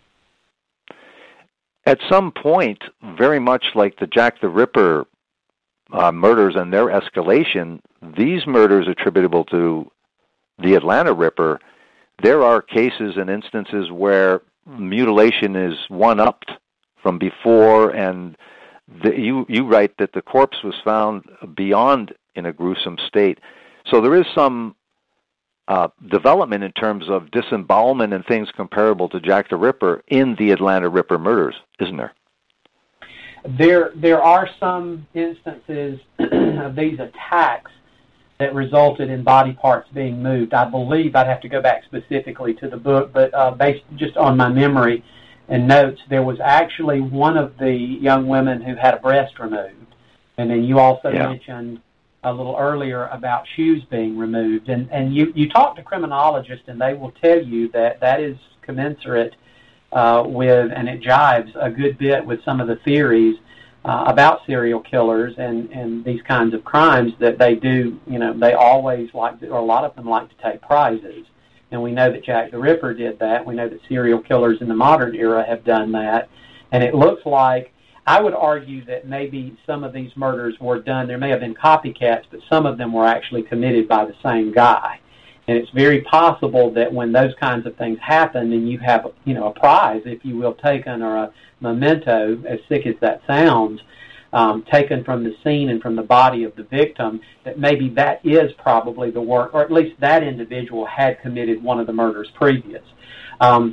At some point, very much like the Jack the Ripper murders and their escalation, these murders attributable to the Atlanta Ripper, there are cases and instances where mutilation is one-upped from before, and you write that the corpse was found beyond in a gruesome state. So there is some development in terms of disembowelment and things comparable to Jack the Ripper in the Atlanta Ripper murders, isn't there?
There are some instances of these attacks that resulted in body parts being moved. I believe, I'd have to go back specifically to the book, but based just on my memory and notes, there was actually one of the young women who had a breast removed. And then you also mentioned a little earlier about shoes being removed. And you talk to criminologists, and they will tell you that is commensurate with, and it jives a good bit with some of the theories about serial killers and these kinds of crimes that they do, they always like to, or a lot of them like to take prizes. And we know that Jack the Ripper did that. We know that serial killers in the modern era have done that. And it looks like, I would argue that maybe some of these murders were done, there may have been copycats, but some of them were actually committed by the same guy. And it's very possible that when those kinds of things happen and you have, a prize, if you will, taken, or a memento, as sick as that sounds, taken from the scene and from the body of the victim, that maybe that is probably the work, or at least that individual had committed one of the murders previous. And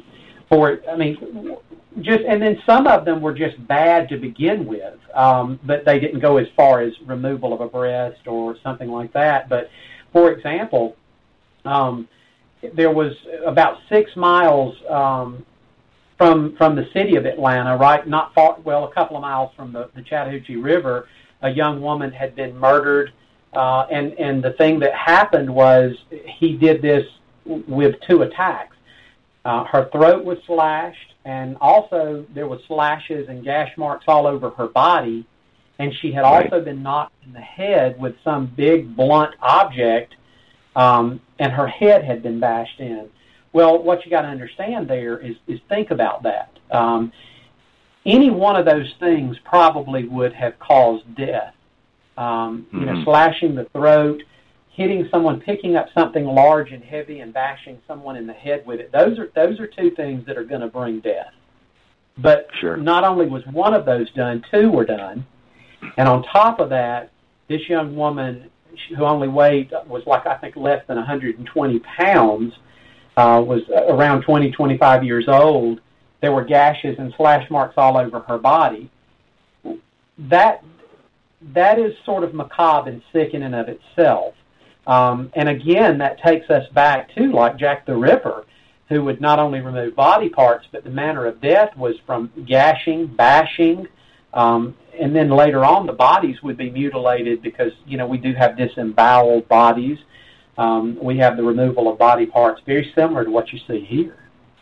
then some of them were just bad to begin with, but they didn't go as far as removal of a breast or something like that. But, for example, there was about 6 miles from the city of Atlanta, right, not far, a couple of miles from the Chattahoochee River, a young woman had been murdered, and the thing that happened was he did this with 2 attacks. Her throat was slashed, and also there was slashes and gash marks all over her body, and she had also been knocked in the head with some big blunt object, and her head had been bashed in. Well, what you got to understand there is think about that. Any one of those things probably would have caused death. Slashing the throat, hitting someone, picking up something large and heavy and bashing someone in the head with it. Those are 2 things that are going to bring death. But not only was one of those done, 2 were done. And on top of that, this young woman, who only was I think less than 120 pounds, was around 20, 25 years old. There were gashes and slash marks all over her body. That is sort of macabre and sick in and of itself. And again, that takes us back to, like Jack the Ripper, who would not only remove body parts, but the manner of death was from gashing, bashing, and then later on the bodies would be mutilated because, we do have disemboweled bodies. We have the removal of body parts, very similar to what you see here.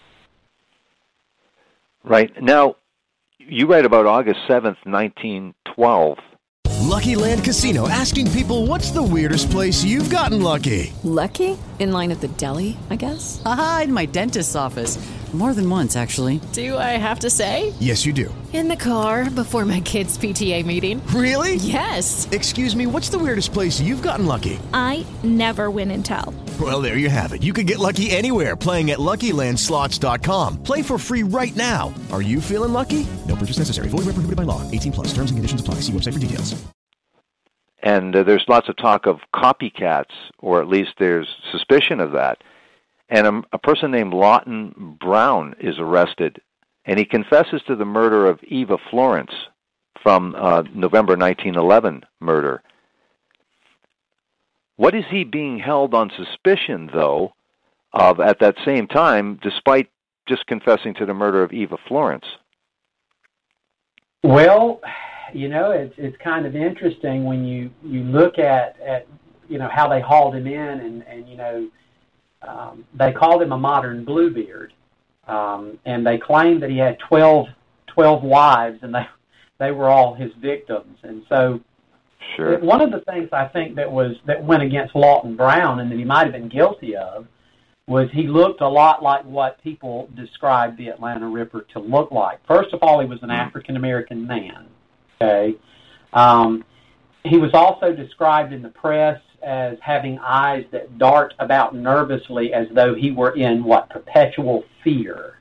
Right. Now, you write about August 7th, 1912.
Lucky Land Casino, asking people, what's the weirdest place you've gotten lucky?
Lucky? In line at the deli, I guess?
Aha, in my dentist's office. More than once, actually.
Do I have to say?
Yes, you do.
In the car before my kids' PTA meeting.
Really?
Yes.
Excuse me, what's the weirdest place you've gotten lucky?
I never win and tell.
Well, there you have it. You can get lucky anywhere, playing at LuckyLandSlots.com. Play for free right now. Are you feeling lucky? No purchase necessary. Void where prohibited by law. 18+. Terms and conditions apply. See website for details.
And there's lots of talk of copycats, or at least there's suspicion of that. And a person named Lawton Brown is arrested, and he confesses to the murder of Eva Florence from November 1911 murder. What is he being held on suspicion, though, of at that same time, despite just confessing to the murder of Eva Florence?
Well, it's kind of interesting when you look at how they hauled him in, and they called him a modern Bluebeard, and they claimed that he had 12 wives, and they were all his victims. And so one of the things I think that went against Lawton Brown, and that he might have been guilty of, was he looked a lot like what people described the Atlanta Ripper to look like. First of all, he was an African-American man. Okay. He was also described in the press as having eyes that dart about nervously as though he were in, perpetual fear.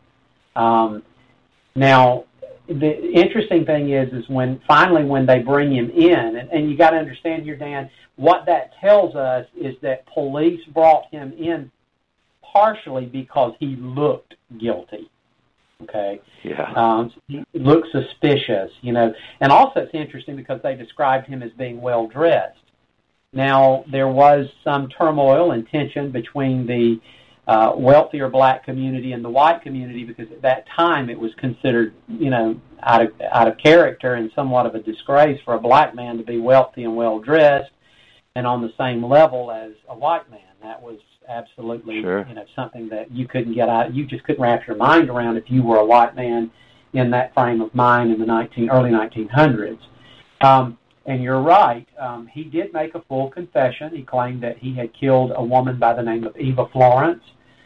Now, the interesting thing is when they bring him in, and you got to understand here, Dan, what that tells us is that police brought him in partially because he looked guilty. Okay.
Yeah.
He looked suspicious, and also it's interesting because they described him as being well dressed. Now, there was some turmoil and tension between the wealthier black community and the white community, because at that time it was considered, out of character and somewhat of a disgrace for a black man to be wealthy and well dressed and on the same level as a white man. That was absolutely, something that you couldn't get out. You just couldn't wrap your mind around if you were a white man in that frame of mind in the early 1900s. And you're right. He did make a full confession. He claimed that he had killed a woman by the name of Eva Florence.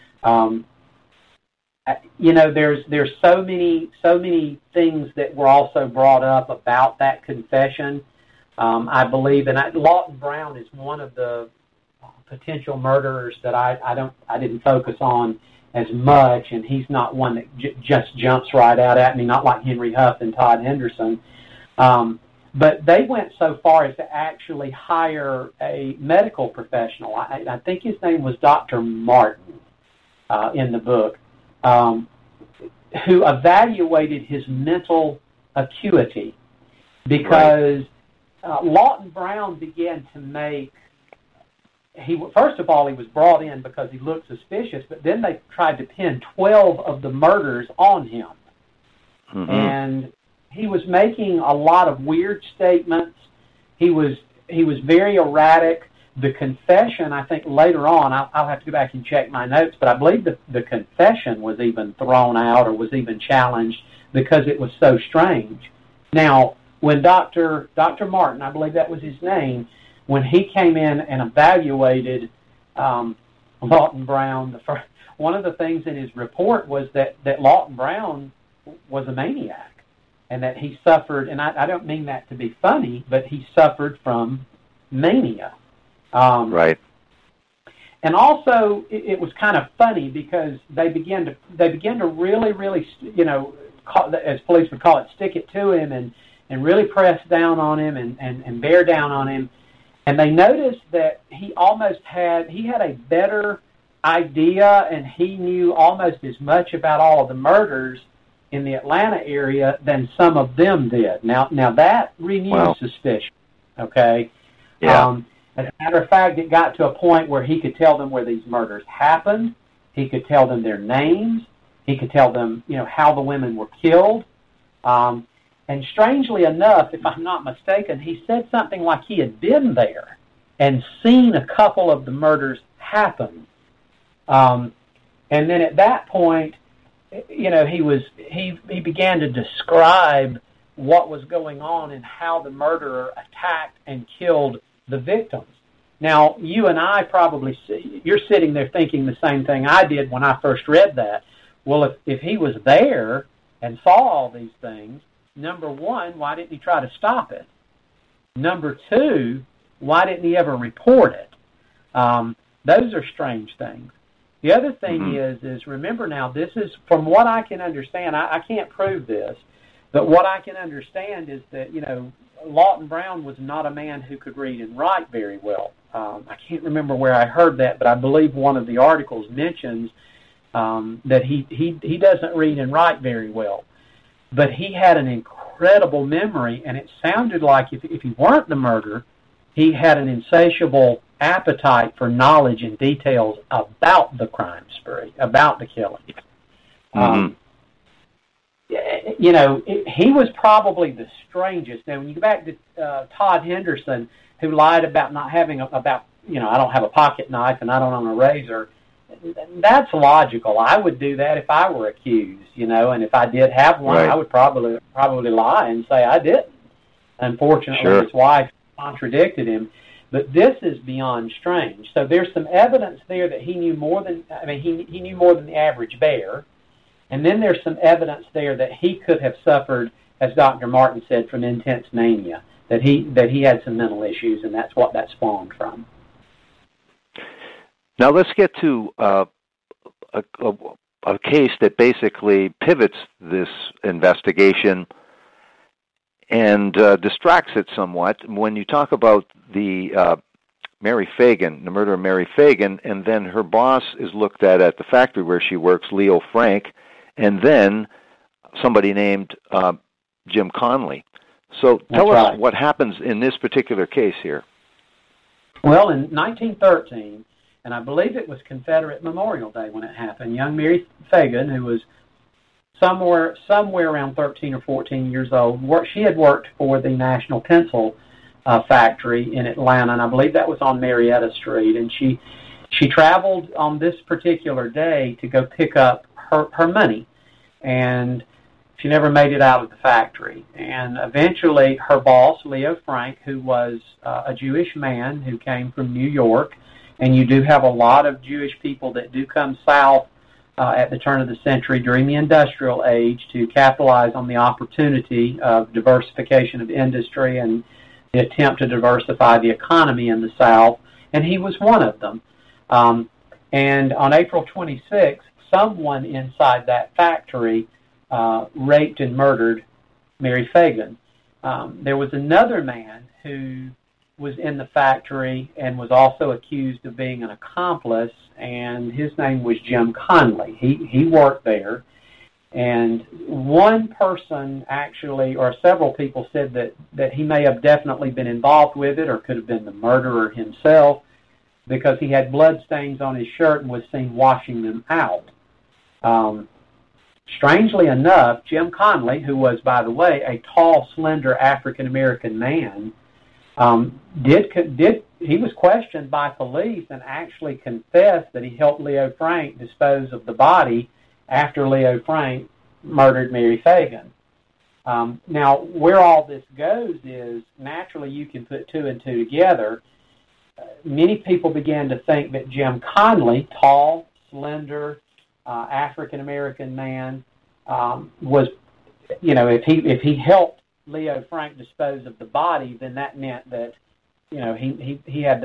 There's so many things that were also brought up about that confession. I believe, and Lawton Brown is one of the potential murderers that I didn't focus on as much, and he's not one that just jumps right out at me, not like Henry Huff and Todd Henderson. But they went so far as to actually hire a medical professional. I think his name was Dr. Martin in the book, who evaluated his mental acuity, because Lawton Brown began to make, first of all, he was brought in because he looked suspicious, but then they tried to pin 12 of the murders on him. Mm-hmm. And he was making a lot of weird statements. He was very erratic. The confession, I think later on, I'll have to go back and check my notes, but I believe the confession was even thrown out or was even challenged because it was so strange. Now, when Dr. Martin, I believe that was his name, when he came in and evaluated Lawton Brown, one of the things in his report was that Lawton Brown was a maniac, and that he suffered, and I don't mean that to be funny, but he suffered from mania.
Right.
And also, it was kind of funny because they began to really, as police would call it, stick it to him and really press down on him and bear down on him. And they noticed that he had a better idea, and he knew almost as much about all of the murders in the Atlanta area than some of them did. Now that renewed suspicion, okay?
Yeah.
As a matter of fact, it got to a point where he could tell them where these murders happened. He could tell them their names. He could tell them, how the women were killed. And strangely enough, if I'm not mistaken, he said something like he had been there and seen a couple of the murders happen. And then at that point, he began to describe what was going on and how the murderer attacked and killed the victims. Now, you and I you're sitting there thinking the same thing I did when I first read that. Well, if he was there and saw all these things, number one, why didn't he try to stop it? Number two, why didn't he ever report it? Those are strange things. The other thing is remember now, this is, from what I can understand, I can't prove this, but what I can understand is that, Lawton Brown was not a man who could read and write very well. I can't remember where I heard that, but I believe one of the articles mentions that he doesn't read and write very well. But he had an incredible memory, and it sounded like if he weren't the murderer, he had an insatiable appetite for knowledge and details about the crime spree, about the killing. He was probably the strangest. Now, when you go back to Todd Henderson, who lied about not having I don't have a pocket knife and I don't own a razor, that's logical. I would do that if I were accused, and if I did have one, I would probably lie and say I didn't. Unfortunately, his wife contradicted him. But this is beyond strange. So there's some evidence there that he knew more than, he knew more than the average bear. And then there's some evidence there that he could have suffered, as Dr. Martin said, from intense mania, that he had some mental issues, and that's what that spawned from.
Now let's get to a case that basically pivots this investigation and distracts it somewhat. When you talk about the Mary Fagan, the murder of Mary Fagan, and then her boss is looked at the factory where she works, Leo Frank, and then somebody named Jim Conley. So tell us what happens in this particular case here.
Well, in 1913, and I believe it was Confederate Memorial Day when it happened, young Mary Fagan, who was somewhere around 13 or 14 years old, she had worked for the National Pencil factory in Atlanta, and I believe that was on Marietta Street, and she traveled on this particular day to go pick up her money. And She never made it out of the factory. And eventually her boss, Leo Frank, who was a Jewish man who came from New York, and you do have a lot of Jewish people that do come south at the turn of the century during the industrial age to capitalize on the opportunity of diversification of industry and the attempt to diversify the economy in the South, and he was one of them. And on April 26th, someone inside that factory raped and murdered Mary Fagan. There was another man who was in the factory and was also accused of being an accomplice, and his name was Jim Conley. He worked there, and one person actually, or several people, said that he may have definitely been involved with it or could have been the murderer himself, because he had blood stains on his shirt and was seen washing them out. Strangely enough, Jim Conley, who was, by the way, a tall, slender African-American man, he was questioned by police and actually confessed that he helped Leo Frank dispose of the body after Leo Frank murdered Mary Fagan. Now, where all this goes is, naturally you can put two and two together. Many people began to think that Jim Conley, tall, slender, African-American man, was, if he helped Leo Frank dispose of the body, then that meant that, he had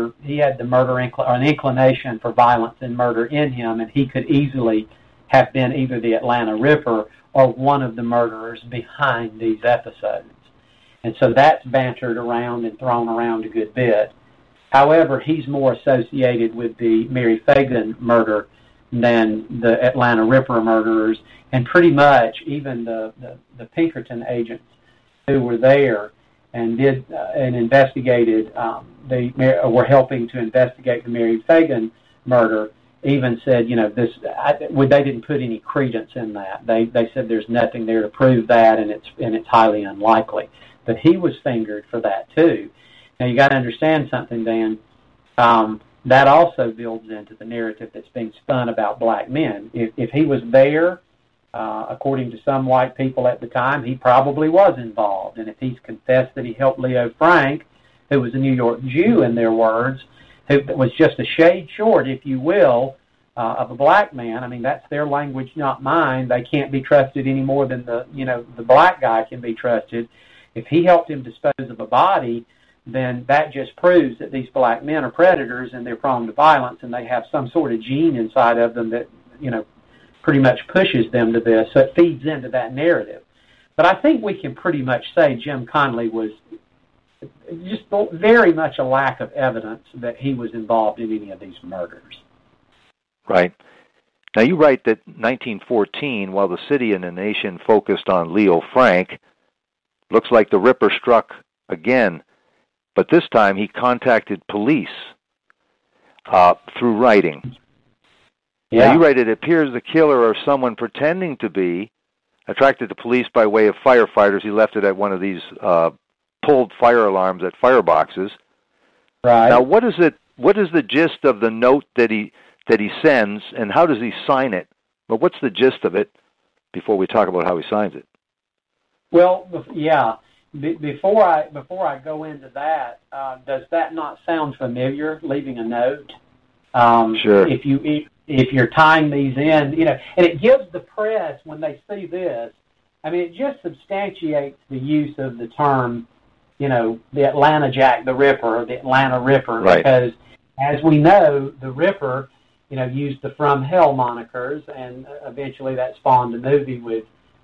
an inclination for violence and murder in him, and he could easily have been either the Atlanta Ripper or one of the murderers behind these episodes. And so that's bantered around and thrown around a good bit. However, he's more associated with the Mary Fagan murder than the Atlanta Ripper murderers, and pretty much even the Pinkerton agents who were there and investigated, were helping to investigate the Mary Fagan murder, even said, they didn't put any credence in that. They said there's nothing there to prove that, and it's highly unlikely. But he was fingered for that too. Now, you got to understand something, Dan. That also builds into the narrative that's being spun about black men. If he was there, according to some white people at the time, he probably was involved. And if he's confessed that he helped Leo Frank, who was a New York Jew, in their words, who was just a shade short, if you will, of a black man. I mean, that's their language, not mine. They can't be trusted any more than the black guy can be trusted. If he helped him dispose of a body, then that just proves that these black men are predators and they're prone to violence, and they have some sort of gene inside of them that, pretty much pushes them to this. So it feeds into that narrative. But I think we can pretty much say Jim Conley was just very much a lack of evidence that he was involved in any of these murders.
Right. Now, you write that 1914, while the city and the nation focused on Leo Frank, looks like the Ripper struck again. But this time he contacted police through writing. Yeah. Now, you write, it appears the killer or someone pretending to be attracted the police by way of firefighters. He left it at one of these pulled fire alarms at fireboxes. Right. Now, what is the gist of the note that he sends, and how does he sign it? But what's the gist of it before we talk about how he signs it? Well,
yeah. Before I go into that, does that not sound familiar? Leaving a note. Sure. If you're tying these in, and it gives the press, when they see this, I mean, it just substantiates the use of the term, the Atlanta Jack the Ripper, or the Atlanta Ripper, right. Because as we know, the Ripper, used the From Hell monikers, and eventually that spawned a movie with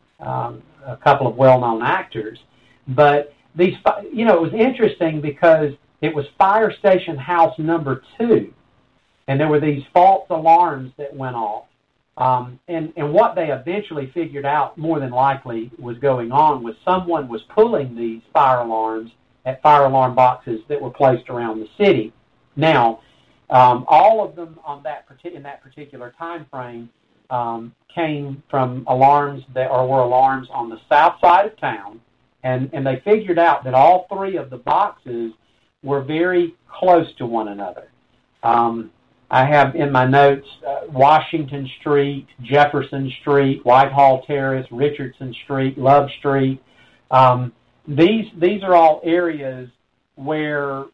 a couple of well-known actors. But these, it was interesting because it was Fire Station House number 2, and there were these false alarms that went off. And what they eventually figured out, more than likely, was going on was someone was pulling these fire alarms at fire alarm boxes that were placed around the city. Now, all of them in that particular time frame came from alarms were alarms on the south side of town. And they figured out that all 3 of the boxes were very close to one another. I have in my notes Washington Street, Jefferson Street, Whitehall Terrace, Richardson Street, Love Street. These are all areas where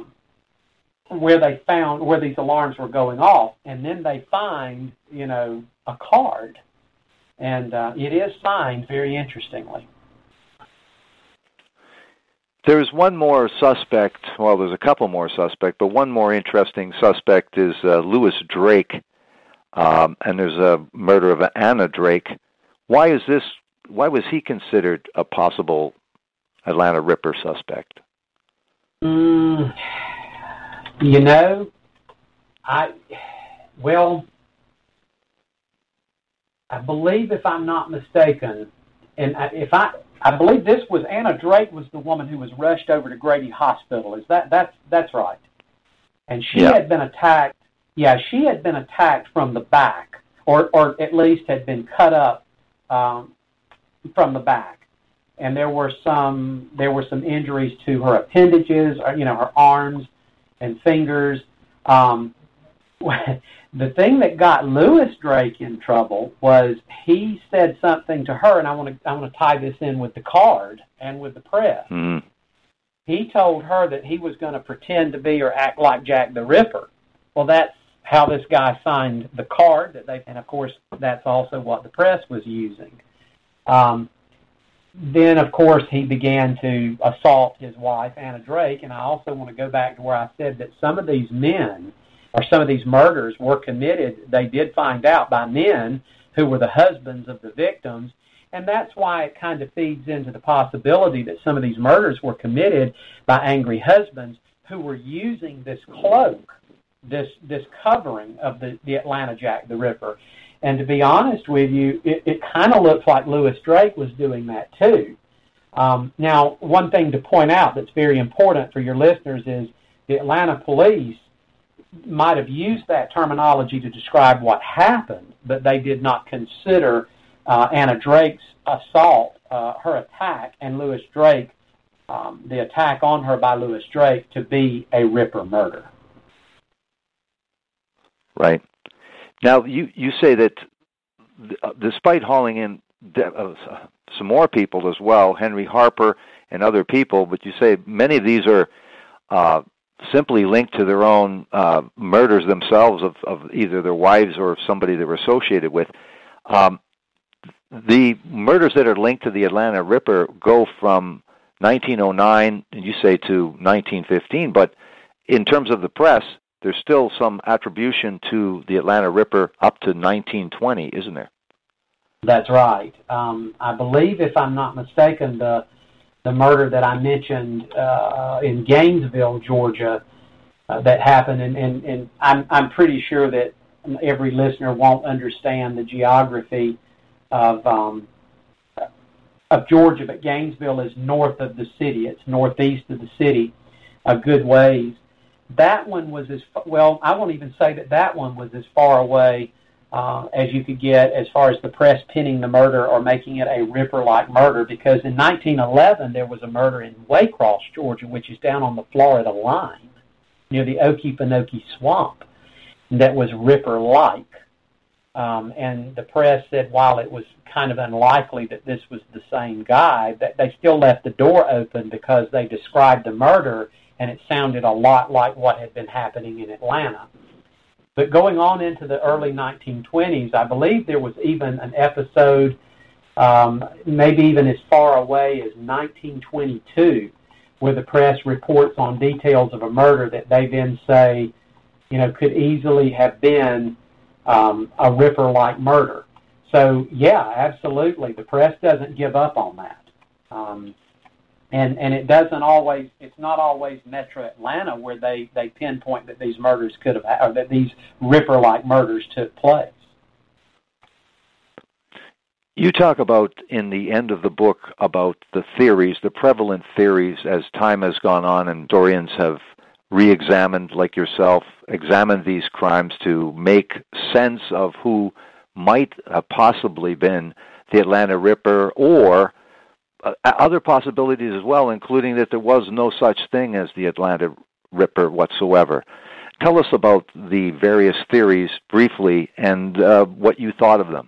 they found where these alarms were going off, and then they find a card, and it is signed very interestingly.
There's one more suspect. Well, there's a couple more suspects, but one more interesting suspect is Louis Drake, and there's a murder of Anna Drake. Why was he considered a possible Atlanta Ripper suspect?
I believe, if I'm not mistaken, and I believe this was Anna Drake was the woman who was rushed over to Grady Hospital. That's right? And she had been attacked. Yeah, she had been attacked from the back, or at least had been cut up from the back. And there were some injuries to her appendages, her arms and fingers. The thing that got Louis Drake in trouble was he said something to her, and I want to tie this in with the card and with the press.
Mm-hmm.
He told her that he was going to pretend to be or act like Jack the Ripper. Well, that's how this guy signed the card and of course that's also what the press was using. Then, of course, he began to assault his wife, Anna Drake, and I also want to go back to where I said that some of these men, or some of these murders were committed, they did find out, by men who were the husbands of the victims, and that's why it kind of feeds into the possibility that some of these murders were committed by angry husbands who were using this cloak, this covering of the Atlanta Jack the Ripper. And to be honest with you, it kind of looks like Louis Drake was doing that too. Now, one thing to point out that's very important for your listeners is the Atlanta police might have used that terminology to describe what happened, but they did not consider Anna Drake's assault, her attack, and Louis Drake, the attack on her by Louis Drake, to be a Ripper murder.
Right. Now, you say that despite hauling in some more people as well, Henry Harper and other people, but you say many of these are simply linked to their own murders themselves of either their wives or somebody they were associated with. The murders that are linked to the Atlanta Ripper go from 1909, and you say, to 1915, but in terms of the press, there's still some attribution to the Atlanta Ripper up to 1920, isn't there?
That's right. I believe, if I'm not mistaken, the murder that I mentioned in Gainesville, Georgia, that happened, and I'm pretty sure that every listener won't understand the geography of Georgia, but Gainesville is north of the city. It's northeast of the city a good ways. That one was I won't even say that one was as far away as you could get as far as the press pinning the murder or making it a Ripper-like murder, because in 1911 there was a murder in Waycross, Georgia, which is down on the Florida line near the Okefenokee Swamp, that was Ripper-like. And the press said while it was kind of unlikely that this was the same guy, that they still left the door open because they described the murder and it sounded a lot like what had been happening in Atlanta. But going on into the early 1920s, I believe there was even an episode, maybe even as far away as 1922, where the press reports on details of a murder that they then say, could easily have been a Ripper-like murder. So, yeah, absolutely. The press doesn't give up on that. And it doesn't always, it's not always Metro Atlanta where they pinpoint that these murders could have, or that these Ripper-like murders took place.
You talk about, in the end of the book, about the theories, the prevalent theories as time has gone on and historians have re-examined, like yourself, examined these crimes to make sense of who might have possibly been the Atlanta Ripper, or other possibilities as well, including that there was no such thing as the Atlanta Ripper whatsoever. tell us about the various theories briefly and what you thought of them.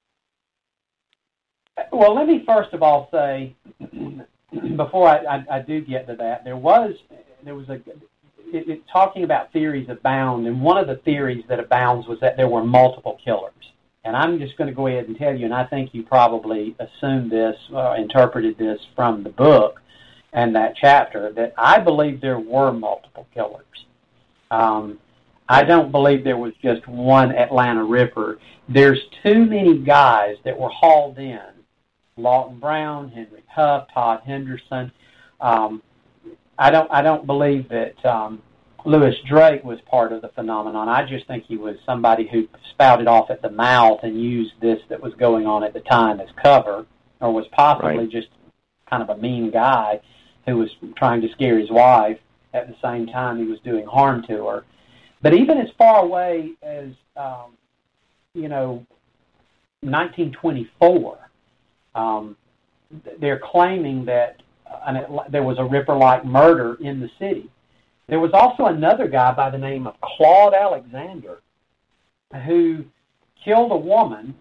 Well, let me first of all say, before I do get to that, there was talking about theories abound, and one of the theories that abounds was that there were multiple killers. And I'm just going to go ahead and tell you, and I think you probably assumed this, interpreted this from the book and that chapter, that I believe there were multiple killers. I don't believe there was just one Atlanta Ripper. There's too many guys that were hauled in. Lawton Brown, Henry Huff, Todd Henderson. I don't believe that Louis Drake was part of the phenomenon. I just think he was somebody who spouted off at the mouth and used this that was going on at the time as cover, or was possibly just kind of a mean guy who was trying to scare his wife at the same time he was doing harm to her. But even as far away as 1924. They're claiming that there was a Ripper-like murder in the city. There was also another guy by the name of Claude Alexander who killed a woman,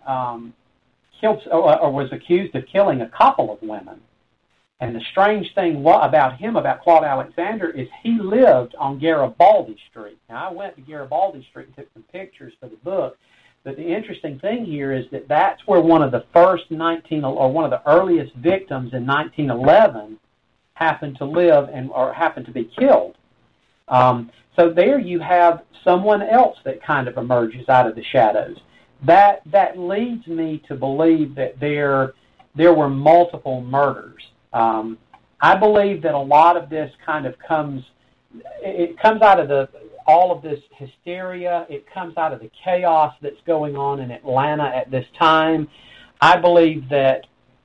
or was accused of killing a couple of women. And the strange thing about Claude Alexander, is he lived on Garibaldi Street. Now, I went to Garibaldi Street and took some pictures for the book. But the interesting thing here is that that's where one of the one of the earliest victims in 1911 happened to live or happened to be killed. So there you have someone else that kind of emerges out of the shadows. That leads me to believe that there were multiple murders. I believe that a lot of this kind of comes out of all of this hysteria. It comes out of the chaos that's going on in Atlanta at this time. I believe that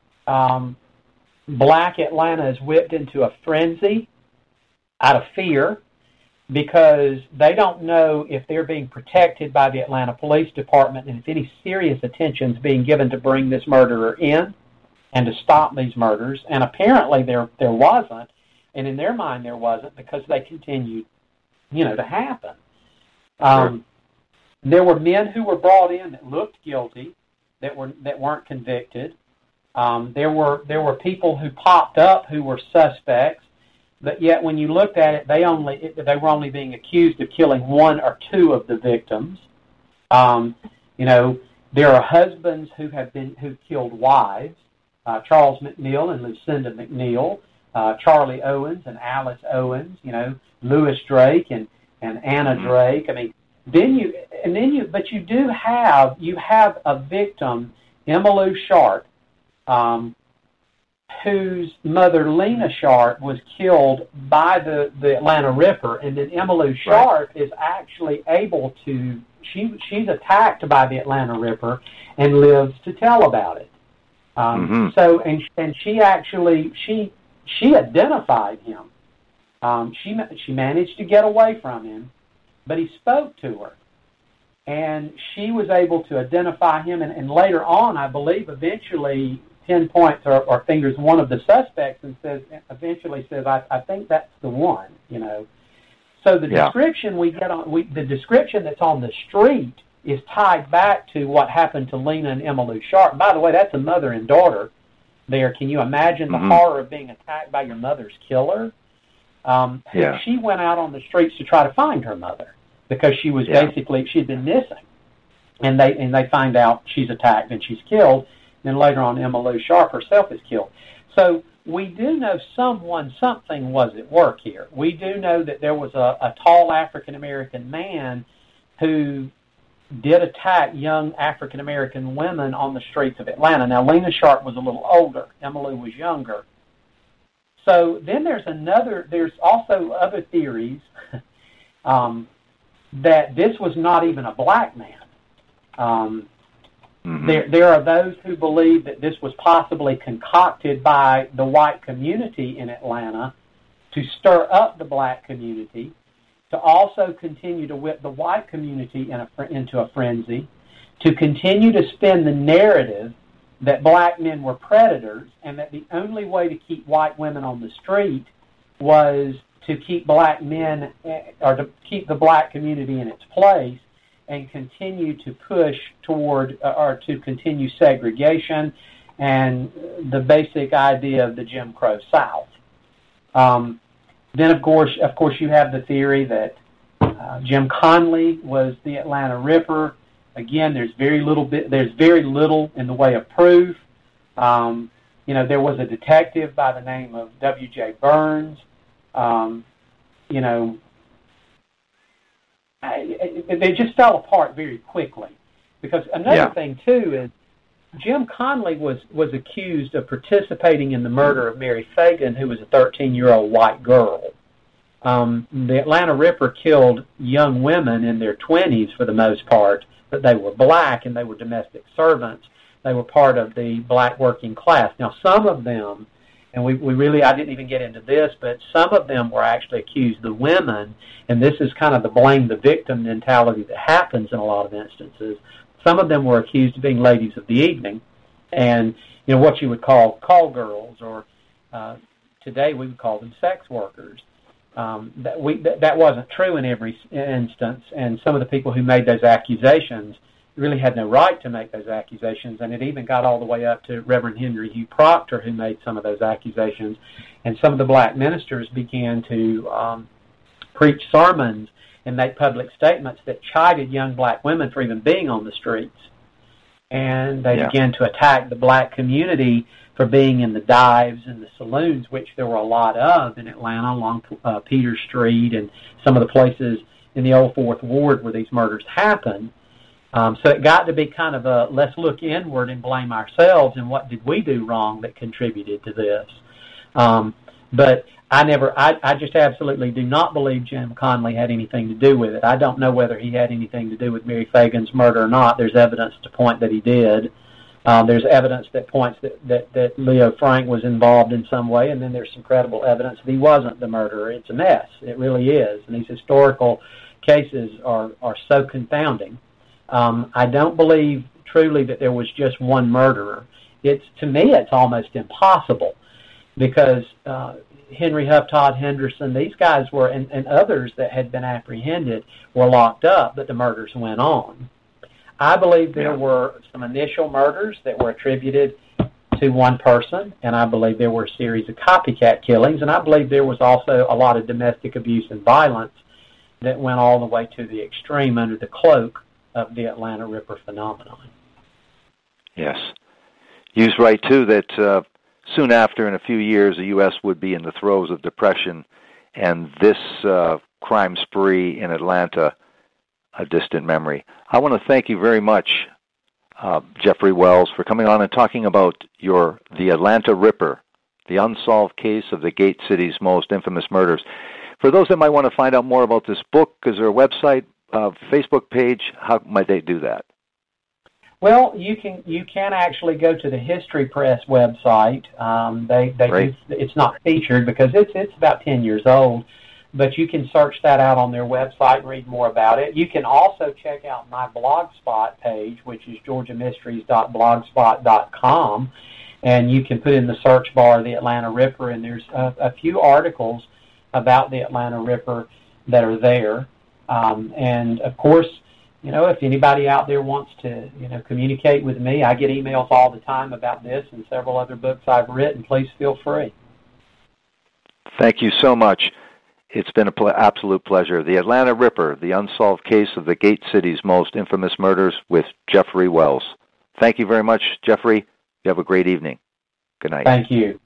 Black Atlanta is whipped into a frenzy out of fear because they don't know if they're being protected by the Atlanta Police Department and if any serious attention is being given to bring this murderer in and to stop these murders. And apparently there wasn't, and in their mind there wasn't, because they continued to happen.
Sure.
There were men who were brought in that looked guilty, that weren't convicted. There were people who popped up who were suspects, but yet when you looked at it, they were only being accused of killing one or two of the victims. There are husbands who killed wives, Charles McNeil and Lucinda McNeil, Charlie Owens and Alice Owens, Louis Drake and Anna Drake. I mean, but you do have a victim, Emma Lou Sharp, whose mother Lena Sharp was killed by the Atlanta Ripper, and then Emma Lou Sharp is actually able to. She's attacked by the Atlanta Ripper and lives to tell about it. So and she actually she identified him. She managed to get away from him, but he spoke to her, and she was able to identify him. And later on, I believe, eventually pinpoints or fingers one of the suspects and eventually says, "I think that's the one." So the description we get the description that's on the street is tied back to what happened to Lena and Emma Lou Sharp. By the way, that's a mother and daughter there. Can you imagine the horror of being attacked by your mother's killer? She went out on the streets to try to find her mother because she was she'd been missing. And they find out she's attacked and she's killed. Then later on, Emma Lou Sharp herself is killed. So we do know something was at work here. We do know that there was a tall African-American man who did attack young African-American women on the streets of Atlanta. Now, Lena Sharp was a little older. Emma Lou was younger. So then there's also other theories that this was not even a black man. There are those who believe that this was possibly concocted by the white community in Atlanta to stir up the black community, to also continue to whip the white community into a frenzy, to continue to spin the narrative that black men were predators and that the only way to keep white women on the street was to keep black men, or to keep the black community in its place, and continue to push toward, or to continue segregation and the basic idea of the Jim Crow South. Then, of course, you have the theory that Jim Conley was the Atlanta Ripper. Again, there's very little in the way of proof. There was a detective by the name of W.J. Burns. They just fell apart very quickly. Because another thing, too, is Jim Conley was accused of participating in the murder of Mary Fagan, who was a 13-year-old white girl. The Atlanta Ripper killed young women in their 20s for the most part, but they were black and they were domestic servants. They were part of the black working class. Now, some of them, and I didn't even get into this, but some of them were actually accused, the women, and this is kind of the blame the victim mentality that happens in a lot of instances. Some of them were accused of being ladies of the evening, and what you would call girls, or today we would call them sex workers. That wasn't true in every instance, and some of the people who made those accusations really had no right to make those accusations, and it even got all the way up to Reverend Henry Hugh Proctor, who made some of those accusations, and some of the black ministers began to preach sermons and make public statements that chided young black women for even being on the streets. And they began to attack the black community for being in the dives and the saloons, which there were a lot of in Atlanta along Peter Street and some of the places in the old Fourth Ward where these murders happened. So it got to be kind of a let's look inward and blame ourselves and what did we do wrong that contributed to this. But I just absolutely do not believe Jim Conley had anything to do with it. I don't know whether he had anything to do with Mary Fagan's murder or not. There's evidence to point that he did. There's evidence that points that Leo Frank was involved in some way, and then there's some credible evidence that he wasn't the murderer. It's a mess. It really is. And these historical cases are so confounding. I don't believe truly that there was just one murderer. To me, it's almost impossible because Henry Huff, Todd Henderson, these guys were, and others that had been apprehended were locked up, but the murders went on. I believe there were some initial murders that were attributed to one person, and I believe there were a series of copycat killings, and I believe there was also a lot of domestic abuse and violence that went all the way to the extreme under the cloak of the Atlanta Ripper phenomenon. Yes.
You's right, too, that soon after, in a few years, the U.S. would be in the throes of depression, and this crime spree in Atlanta, a distant memory. I want to thank you very much, Jeffrey Wells, for coming on and talking about the Atlanta Ripper, the unsolved case of the Gate City's most infamous murders. For those that might want to find out more about this book, is there a website, Facebook page? How might they do that?
Well, you can actually go to the History Press website. It's not featured because it's about 10 years old, but you can search that out on their website and read more about it. You can also check out my Blogspot page, which is georgiamysteries.blogspot.com, and you can put in the search bar the Atlanta Ripper, and there's a few articles about the Atlanta Ripper that are there. And, of course, if anybody out there wants to, communicate with me, I get emails all the time about this and several other books I've written. Please feel free.
Thank you so much. It's been an absolute pleasure. The Atlanta Ripper, the unsolved case of the Gate City's most infamous murders with Jeffrey Wells. Thank you very much, Jeffrey. You have a great evening. Good night.
Thank you.